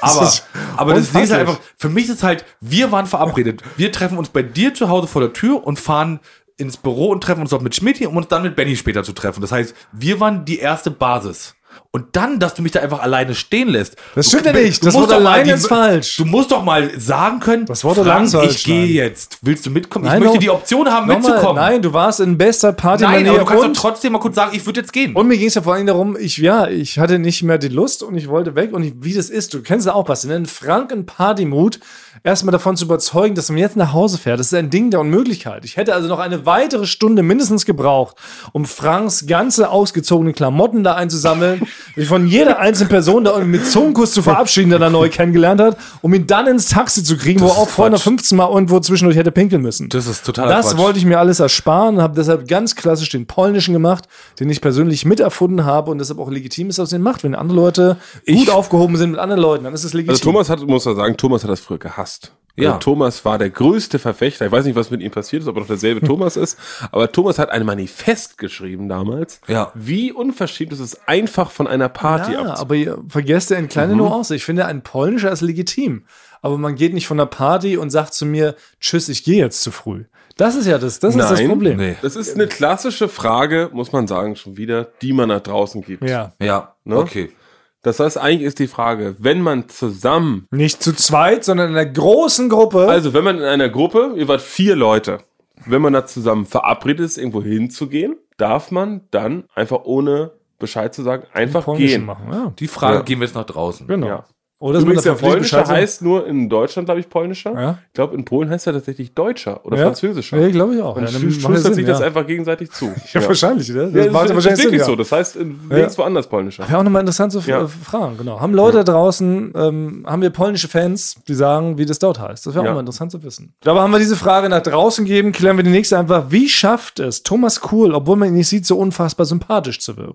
Aber das ist halt einfach, für mich ist halt, wir waren verabredet. Wir treffen uns bei dir zu Hause vor der Tür und fahren ins Büro und treffen uns dort mit Schmidti, um uns dann mit Benny später zu treffen. Das heißt, wir waren die erste Basis. Und dann, dass du mich da einfach alleine stehen lässt. Das stimmt ja nicht. Das Wort alleine ist falsch. Du musst doch mal sagen können, das Wort alleine ist falsch. Ich gehe jetzt. Willst du mitkommen? Ich möchte die Option haben, mitzukommen. Nein, du warst in bester Party. Nein, aber du kannst doch trotzdem mal kurz sagen, ich würde jetzt gehen. Und mir ging es ja vor allem darum, ich hatte nicht mehr die Lust und ich wollte weg. Und wie das ist, du kennst ja auch was, in Frank in Partymut erstmal davon zu überzeugen, dass man jetzt nach Hause fährt. Das ist ein Ding der Unmöglichkeit. Ich hätte also noch eine weitere Stunde mindestens gebraucht, um Franks ganze ausgezogene Klamotten da einzusammeln, sich von jeder einzelnen Person da irgendwie mit Zungenkuss zu verabschieden, der er neu kennengelernt hat, um ihn dann ins Taxi zu kriegen, wo er auch vorher noch 15 Mal irgendwo zwischendurch hätte pinkeln müssen. Das ist total Das wollte ich mir alles ersparen und habe deshalb ganz klassisch den polnischen gemacht, den ich persönlich miterfunden habe und deshalb auch legitim ist, dass er den macht. Wenn andere Leute gut aufgehoben sind mit anderen Leuten, dann ist es legitim. Also Thomas hat das früher gehasst. Ja. Also Thomas war der größte Verfechter. Ich weiß nicht, was mit ihm passiert ist, ob er noch derselbe Thomas ist. Aber Thomas hat ein Manifest geschrieben damals. Ja. Wie unverschämt ist es, einfach von einer Party abzukommen. Aber ihr vergesst ja eine kleine Nuance. Ich finde, ein polnischer ist legitim. Aber man geht nicht von der Party und sagt zu mir, tschüss, ich gehe jetzt zu früh. Das ist ja das Problem. Nee. Das ist eine klassische Frage, muss man sagen, schon wieder, die man nach draußen gibt. Ja, ne? Okay. Das heißt, eigentlich ist die Frage, wenn man zusammen... Nicht zu zweit, sondern in einer großen Gruppe. Also, wenn man in einer Gruppe, ihr wart 4 Leute, wenn man da zusammen verabredet ist, irgendwo hinzugehen, darf man dann einfach ohne Bescheid zu sagen, einfach gehen. Machen, ja. Die Frage gehen wir jetzt nach draußen. Genau. Ja. Oder übrigens, der Polnischer heißt nur in Deutschland, glaube ich, Polnischer. Ja. Ich glaube, in Polen heißt er tatsächlich Deutscher oder Französischer. Ja, glaube ich auch. Und schlüsselt sich das einfach gegenseitig zu. Ja, wahrscheinlich. Ne? Das macht wahrscheinlich wirklich so. Das heißt, nirgendwo anders Polnischer. Wäre auch nochmal interessant zu fragen. Genau. Haben Leute draußen, haben wir polnische Fans, die sagen, wie das dort heißt? Das wäre auch mal interessant zu wissen. Aber haben wir diese Frage nach draußen gegeben, klären wir die nächste einfach. Wie schafft es Thomas Kuhl, obwohl man ihn nicht sieht, so unfassbar sympathisch zu wirken?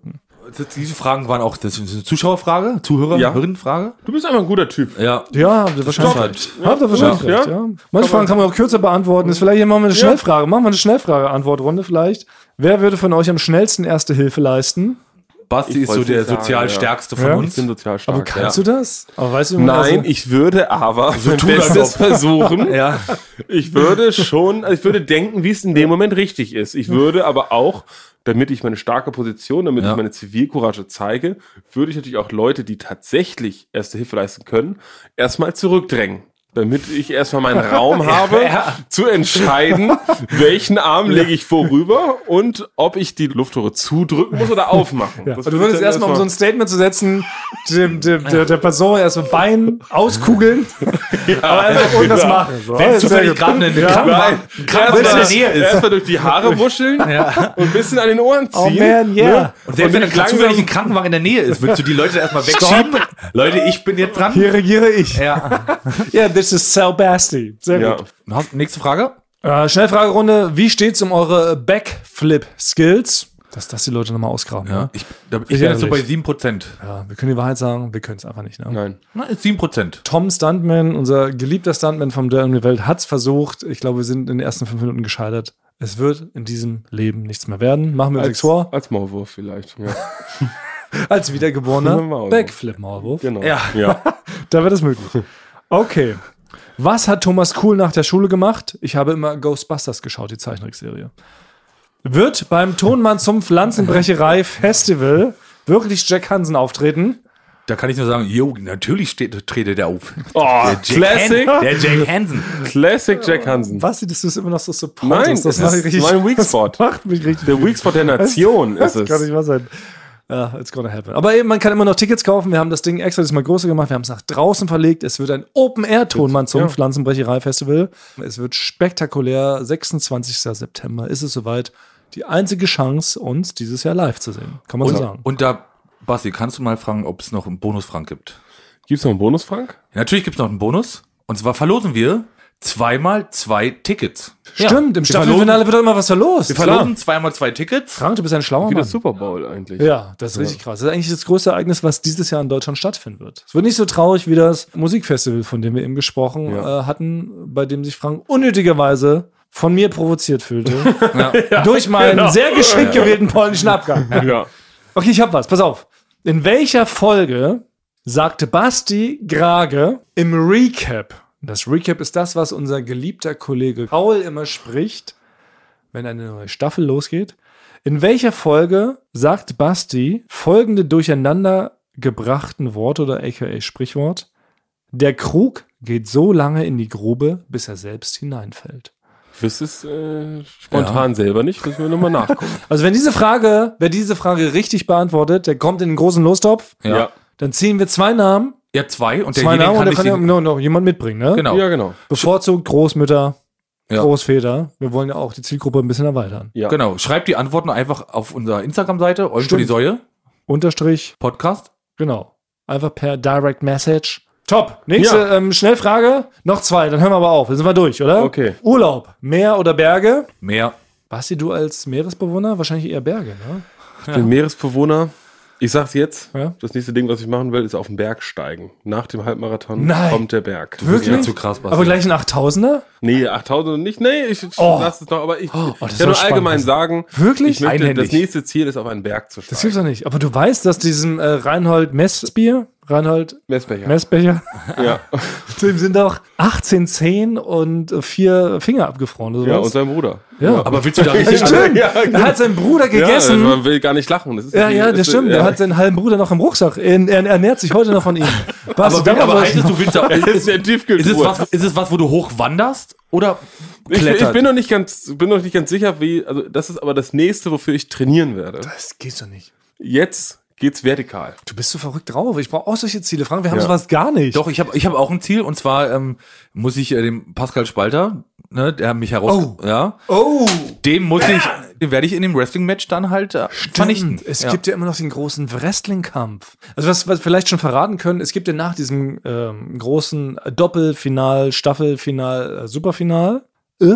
diese Fragen waren auch, das ist eine Zuschauerfrage, Zuhörerinnenfrage. Du bist einfach ein guter Typ. Ja. Ja, habt ihr wahrscheinlich recht. Habt ihr wahrscheinlich Ja. recht, ja. Manche Fragen kann man auch kürzer beantworten. Ist vielleicht hier machen wir eine Schnellfrage. Machen wir eine Schnellfrage-Antwortrunde vielleicht. Wer würde von euch am schnellsten Erste Hilfe leisten? Basti Ich ist so wollte der nicht sagen, sozial ja. stärkste von Ja. Ich uns. bin sozial stark. Aber kannst du das? Aber weißt du, wie man Nein, also- ich würde aber mein tun, als Bestes ob. versuchen. Ja. Ich würde denken, wie es in dem Moment richtig ist. Ich würde aber auch, damit ich meine starke Position, damit ich meine Zivilcourage zeige, würde ich natürlich auch Leute, die tatsächlich Erste Hilfe leisten können, erstmal zurückdrängen. Damit ich erstmal meinen Raum habe, zu entscheiden, welchen Arm lege ich vorüber und ob ich die Luftröhre zudrücken muss oder aufmachen. Ja. Das Du würde würdest ich dann erstmal, um so ein Statement zu setzen, der Person erstmal Bein auskugeln, aber einfach irgendwas machen. So. Wenn Sehr zufällig gut. gerade eine Nein, Krankenwagen in der Nähe ist. erstmal durch die Haare wuscheln und ein bisschen an den Ohren ziehen. Oh man, yeah. Und selbst wenn langsam- zufällig ein Krankenwagen in der Nähe ist, willst du die Leute erstmal wegschieben? Leute, ich bin jetzt dran. Hier regiere ich. Ja. Yeah, this is Sal Basti. Sehr Ja. gut. Nächste Frage. Schnellfragerunde. Wie steht's um eure Backflip-Skills? Dass die Leute nochmal ausgraben. Ja. Ne? Ich bin jetzt so bei ehrlich. 7%. Ja, wir können die Wahrheit sagen, wir können es einfach nicht. Ne? Nein. Na, ist 7%. Tom Stuntman, unser geliebter Stuntman vom Duell um die Welt, hat's versucht. Ich glaube, wir sind in den ersten 5 Minuten gescheitert. Es wird in diesem Leben nichts mehr werden. Machen wir uns nichts vor. Als Maulwurf vielleicht. Ja. Als wiedergeborener Maulwurf. Backflip-Maulwurf. Genau. Ja. Da wird es möglich. Okay. Was hat Thomas Kuhl nach der Schule gemacht? Ich habe immer Ghostbusters geschaut, die Zeichentrickserie. Wird beim Tonmann zum Pflanzenbrecherei-Festival wirklich Jack Hansen auftreten? Da kann ich nur sagen, jo, natürlich trete der auf. Oh, Classic. Der Jack Hansen. Classic Jack Hansen. Was, dass du es immer noch so supportest? Nein, das das macht ist richtig- mein Weak Spot. Das macht mich richtig. Der Weak Spot der Nation ist Das kann es. nicht wahr sein. Ja, it's gonna happen. Aber eben, man kann immer noch Tickets kaufen. Wir haben das Ding extra diesmal größer gemacht. Wir haben es nach draußen verlegt. Es wird ein Open-Air-Tonmann zum Pflanzenbrecherei-Festival. Es wird spektakulär. 26. September ist es soweit. Die einzige Chance, uns dieses Jahr live zu sehen. Kann man so sagen. Und da, Basti, kannst du mal fragen, ob es noch einen Bonus-Frank gibt? Gibt's noch einen Bonus, Frank? Ja, natürlich gibt es noch einen Bonus. Und zwar verlosen wir 2x2 Tickets. Stimmt, im wir Staffelfinale wird doch immer was verlost. Wir verlosen 2x2 Tickets. Frank, du bist ein schlauer Wie Mann. das Super Bowl eigentlich. Ja, das ist richtig krass. Das ist eigentlich das größte Ereignis, was dieses Jahr in Deutschland stattfinden wird. Es wird nicht so traurig wie das Musikfestival, von dem wir eben gesprochen hatten, bei dem sich Frank unnötigerweise von mir provoziert fühlte. Durch meinen sehr geschickt gewählten polnischen Abgang. Ja. Okay, ich hab was. Pass auf. In welcher Folge sagte Basti Grage im Recap? Das Recap ist das, was unser geliebter Kollege Paul immer spricht, wenn eine neue Staffel losgeht. In welcher Folge sagt Basti folgende durcheinander gebrachten Worte oder aka Sprichwort? Der Krug geht so lange in die Grube, bis er selbst hineinfällt. Ich wüsste es spontan selber nicht, müssen wir nochmal nachgucken. Also wer diese Frage richtig beantwortet, der kommt in den großen Lostopf. Ja. Dann ziehen wir 2 Namen. Ja, 2. Und Zwei derjenige Namen und da kann kann ja ich noch jemand mitbringen, ne? Genau. Ja, genau. Bevorzugt Großmütter, Ja. Großväter. Wir wollen ja auch die Zielgruppe ein bisschen erweitern. Ja. Genau. Schreibt die Antworten einfach auf unserer Instagram-Seite, Eulen für die Säue, Unterstrich, Podcast. genau. Einfach per Direct Message. Top. Nächste Schnellfrage. Noch 2, dann hören wir aber auf. Dann sind wir durch, oder? Okay. Urlaub. Meer oder Berge? Mehr. Basti, du als Meeresbewohner? Wahrscheinlich eher Berge, ne? Ich bin Meeresbewohner. Ich sag's jetzt, Ja. das nächste Ding, was ich machen will, ist auf den Berg steigen. Nach dem Halbmarathon Nein. kommt der Berg. Wirklich? Ja, zu krass, Basti. Aber gleich ein 8000er? Nee, 8000 nicht. Nee, ich lass es noch. Aber ich das kann soll nur spannend allgemein sein. sagen, Wirklich? ich möchte, Einhändig. das nächste Ziel ist, auf einen Berg zu Das gibt's steigen. doch nicht. Aber du weißt, dass diesem Reinhold Messbier, Reinhold Messbecher. Messbecher, Ja. dem sind auch 18 Zehen und 4 Finger abgefroren. Oder Ja, und sowas. sein Bruder. Ja. Aber willst du da Das richtig stimmt. Ja, Er hat seinen Bruder gegessen. Ja, man will gar nicht lachen. Das ist Ja, das stimmt. Er hat seinen halben Bruder noch im Rucksack. Er ernährt sich heute noch von ihm. Aber heißt es, du willst da, Das ist der Tiefkühltruhe. ist es was, wo du hoch wanderst oder Ich klettert? bin noch nicht ganz sicher, wie, also das ist aber das nächste, wofür ich trainieren werde. Das geht doch nicht. Jetzt geht's vertikal. Du bist so verrückt drauf. Ich brauche auch solche Ziele. Frank, wir haben Ja. sowas gar nicht. Doch, ich hab auch ein Ziel und zwar muss ich dem Pascal Spalter, ne, der mich Oh. den werde ich in dem Wrestling-Match dann halt vernichten. Es gibt ja immer noch den großen Wrestling-Kampf. Also was wir vielleicht schon verraten können, es gibt ja nach diesem großen Doppelfinal, Staffelfinal, Superfinal,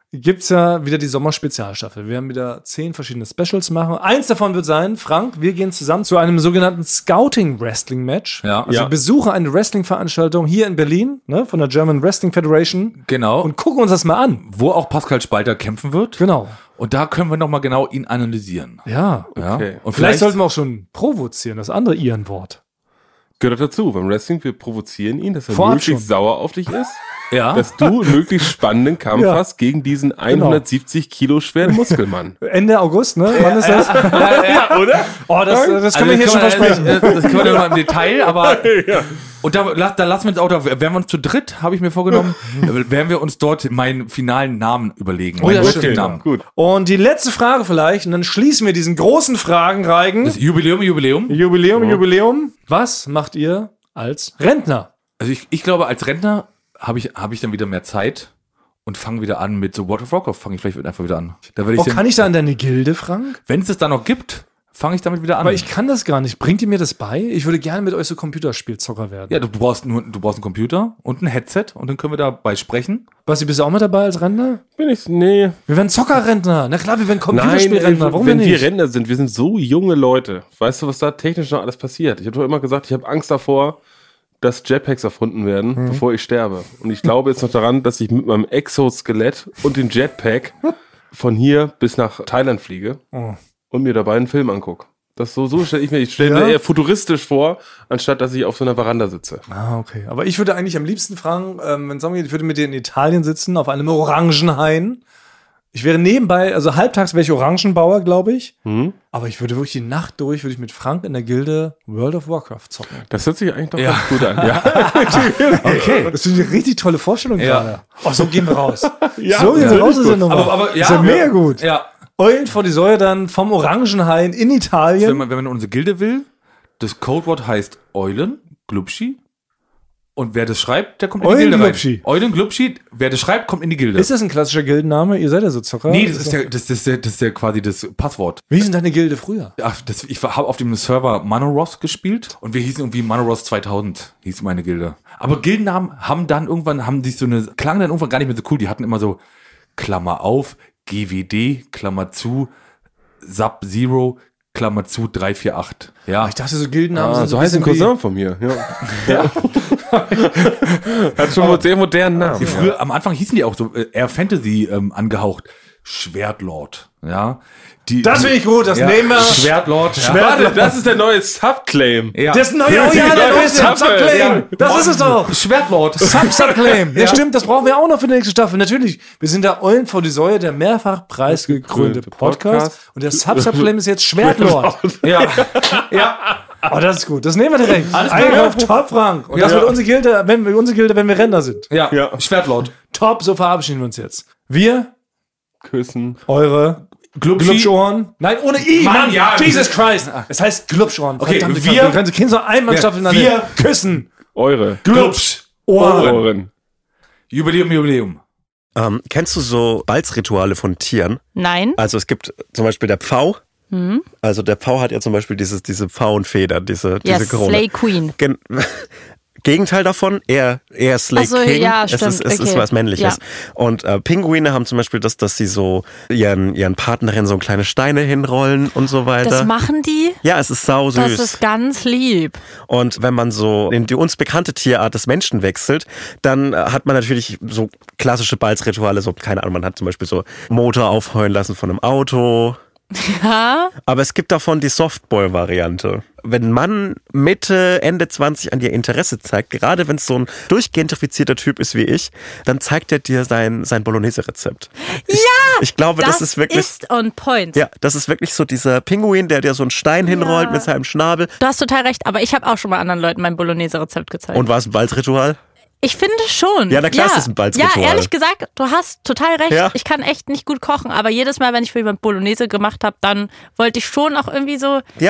gibt es ja wieder die Sommerspezialstaffel. Wir werden wieder 10 verschiedene Specials machen. Eins davon wird sein, Frank, wir gehen zusammen zu einem sogenannten Scouting-Wrestling-Match. Ja. Also wir besuchen eine Wrestling-Veranstaltung hier in Berlin, ne, von der German Wrestling Federation. Genau. Und gucken uns das mal an. Wo auch Pascal Spalter kämpfen wird. Genau. Und da können wir nochmal genau ihn analysieren. Ja. Okay. Und Vielleicht sollten wir auch schon provozieren, das andere Ihren-Wort. Gehört dazu. Beim Wrestling, wir provozieren ihn, dass er Vorab möglichst schon. sauer auf dich ist. Ja. Dass du einen möglichst spannenden Kampf Ja. hast gegen diesen 170 Kilo schweren Muskelmann. Ende August, ne? Wann ist das? Ja, oder? Oh, das können wir hier schon versprechen. Das können wir dann mal im Detail, aber. Und da lassen wir uns auch, da werden wir uns zu dritt, habe ich mir vorgenommen, werden wir uns dort meinen finalen Namen überlegen. Oh ja, Meinen stimmt. Wrestling-Namen. Gut. Und die letzte Frage vielleicht, und dann schließen wir diesen großen Fragenreigen. Das Jubiläum. Jubiläum. Was macht ihr als Rentner? Also ich glaube, als Rentner habe ich dann wieder mehr Zeit und fange wieder an mit so World of Warcraft, fange ich vielleicht einfach wieder an. Da werde ich Kann ich da in deine Gilde, Frank? wenn es das da noch gibt, fange ich damit wieder an. Aber ich kann das gar nicht. Bringt ihr mir das bei? Ich würde gerne mit euch so Computerspielzocker werden. ja, du brauchst einen Computer und ein Headset und dann können wir dabei sprechen. Basti, bist du auch mit dabei als Rentner? Bin ich, nee. Wir werden Zockerrentner. Na klar, wir werden Nein, Computerspielrentner. Warum wenn denn wir nicht? Rentner sind, wir sind so junge Leute. Weißt du, was da technisch noch alles passiert? Ich habe doch immer gesagt, ich habe Angst davor, dass Jetpacks erfunden werden, bevor ich sterbe. Und ich glaube jetzt noch daran, dass ich mit meinem Exoskelett und dem Jetpack von hier bis nach Thailand fliege und mir dabei einen Film angucke. Das so stelle ich stelle mir eher futuristisch vor, anstatt dass ich auf so einer Veranda sitze. Ah, okay. Aber ich würde eigentlich am liebsten fragen, wenn sagen wir, ich würde mit dir in Italien sitzen, auf einem Orangenhain. Ich wäre nebenbei, also halbtags wäre ich Orangenbauer, glaube ich. Aber ich würde wirklich die Nacht durch, würde ich mit Frank in der Gilde World of Warcraft zocken. Das hört sich eigentlich doch ganz gut an. Ja. Okay. Das ist eine richtig tolle Vorstellung gerade. Oh, so gehen wir raus. Ja, So gehen wir raus aus der gut. Nummer. Aber ist ja mega gut. Ja. Eulen vor die Säue dann vom Orangenhain in Wenn Italien. man in unsere Gilde will, das Codewort heißt Eulen, Glubschi. Und wer das schreibt, der kommt in die Gilde Eulenglubschi. rein. Eulenglubschi, wer das schreibt, kommt in die Gilde. Ist das ein klassischer Gildenname? Ihr seid ja so Zocker. Nee, das ist ja quasi das Passwort. Wie sind deine Gilde früher? Ach, ich habe auf dem Server Manoros gespielt und wir hießen irgendwie Manoros 2000, hieß meine Gilde. Aber Gildennamen klangen dann irgendwann gar nicht mehr so cool. Die hatten immer so Klammer auf, GWD, Klammer zu, Sub-Zero, Klammer zu 348. Ja. Ich dachte, so Gildennamen sind So heißt ein bisschen wie- Cousin von mir. Ja. Hat schon einen sehr modernen Namen. Die früher, am Anfang hießen die auch so, eher Fantasy angehaucht. Schwertlord. Ja. Das finde ich gut, das nehmen wir. Schwertlord. Ja. Warte, das ist der neue Subclaim. Ja. Das neue, oh ja, der neue Subclaim. Das ist es doch. Schwertlord. Subclaim. Ja, stimmt, das brauchen wir auch noch für die nächste Staffel. Natürlich, wir sind der Eulen vor die Säue, der mehrfach preisgekrönte Podcast. Und der Subclaim ist jetzt Schwertlord. Ja. Ja. Oh, das ist gut. Das nehmen wir direkt. Alles klar. Eingekauft, top, Frank. Und das wird unsere Gilde, wenn wir Rentner sind. Ja. Ja. Schwertlord. Top, so verabschieden wir uns jetzt. Wir, Küssen. eure Glubschohren. Nein, ohne I, Mann. ja. Jesus Christ. Es heißt Glubschohren. Okay, Verdammt, wir- können so einmal Staffel wir- küssen. Eure. Ohren. Ohren. Jubiläum. Kennst du so Balzrituale von Tieren? Nein. Also es gibt zum Beispiel der Pfau. Also der Pfau hat ja zum Beispiel diese Pfauenfeder, diese Ja, Krone. Slay Queen. Gegenteil davon, eher Slay Ach so, King. ja, es stimmt, ist okay. was Männliches. Ja. Und Pinguine haben zum Beispiel das, dass sie so ihren Partnerinnen so kleine Steine hinrollen und so weiter. Das machen die? Ja, es ist sau süß. Das ist ganz lieb. Und wenn man so in die uns bekannte Tierart des Menschen wechselt, dann hat man natürlich so klassische Balzrituale, so, keine Ahnung, man hat zum Beispiel so Motor aufheulen lassen von einem Auto. Ja. Aber es gibt davon die Softball-Variante. Wenn ein Mann Mitte, Ende 20 an dir Interesse zeigt, gerade wenn es so ein durchgentrifizierter Typ ist wie ich, dann zeigt er dir sein Bolognese-Rezept. Ich glaube, das ist wirklich... ist on point. Ja, das ist wirklich so dieser Pinguin, der dir so einen Stein hinrollt mit seinem Schnabel. Du hast total recht, aber ich habe auch schon mal anderen Leuten mein Bolognese-Rezept gezeigt. Und war es ein Balzritual? Ich finde schon. Ja, na klar ist das ein Balzritual. Ja, ehrlich gesagt, du hast total recht. Ja. Ich kann echt nicht gut kochen, aber jedes Mal, wenn ich für jemand Bolognese gemacht habe, dann wollte ich schon auch irgendwie so Ja, nicht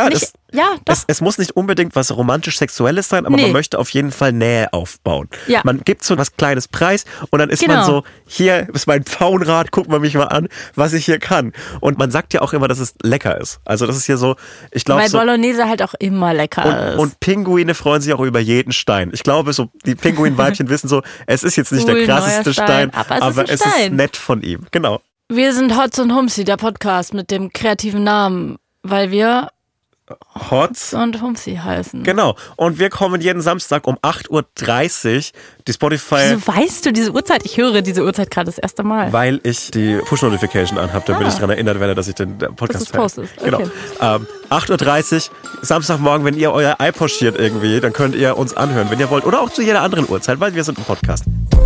Ja, doch. Es muss nicht unbedingt was romantisch-sexuelles sein, aber man möchte auf jeden Fall Nähe aufbauen. Ja. Man gibt so was Kleines Preis und dann ist Genau. man so, hier ist mein Pfauenrad, guck mal mich mal an, was ich hier kann. Und man sagt ja auch immer, dass es lecker ist. Also das ist hier so, ich glaube Weil so... Bolognese halt auch immer lecker ist. Und Pinguine freuen sich auch über jeden Stein. Ich glaube, so die Pinguinweibchen wissen so, es ist jetzt nicht der krasseste neuer Stein, aber es ist nett von ihm. Genau. Wir sind Hotz und Humsi, der Podcast mit dem kreativen Namen, weil wir Hotz und Humsi heißen. Genau. Und wir kommen jeden Samstag um 8.30 Uhr. Die Spotify... Wieso weißt du diese Uhrzeit? Ich höre diese Uhrzeit gerade das erste Mal. Weil ich die Push-Notification anhabe, damit ich daran erinnert werde, dass ich den Podcast postest. Okay. Genau. 8.30 Uhr, Samstagmorgen, wenn ihr euer Ei pochiert irgendwie, dann könnt ihr uns anhören, wenn ihr wollt. Oder auch zu jeder anderen Uhrzeit, weil wir sind ein Podcast.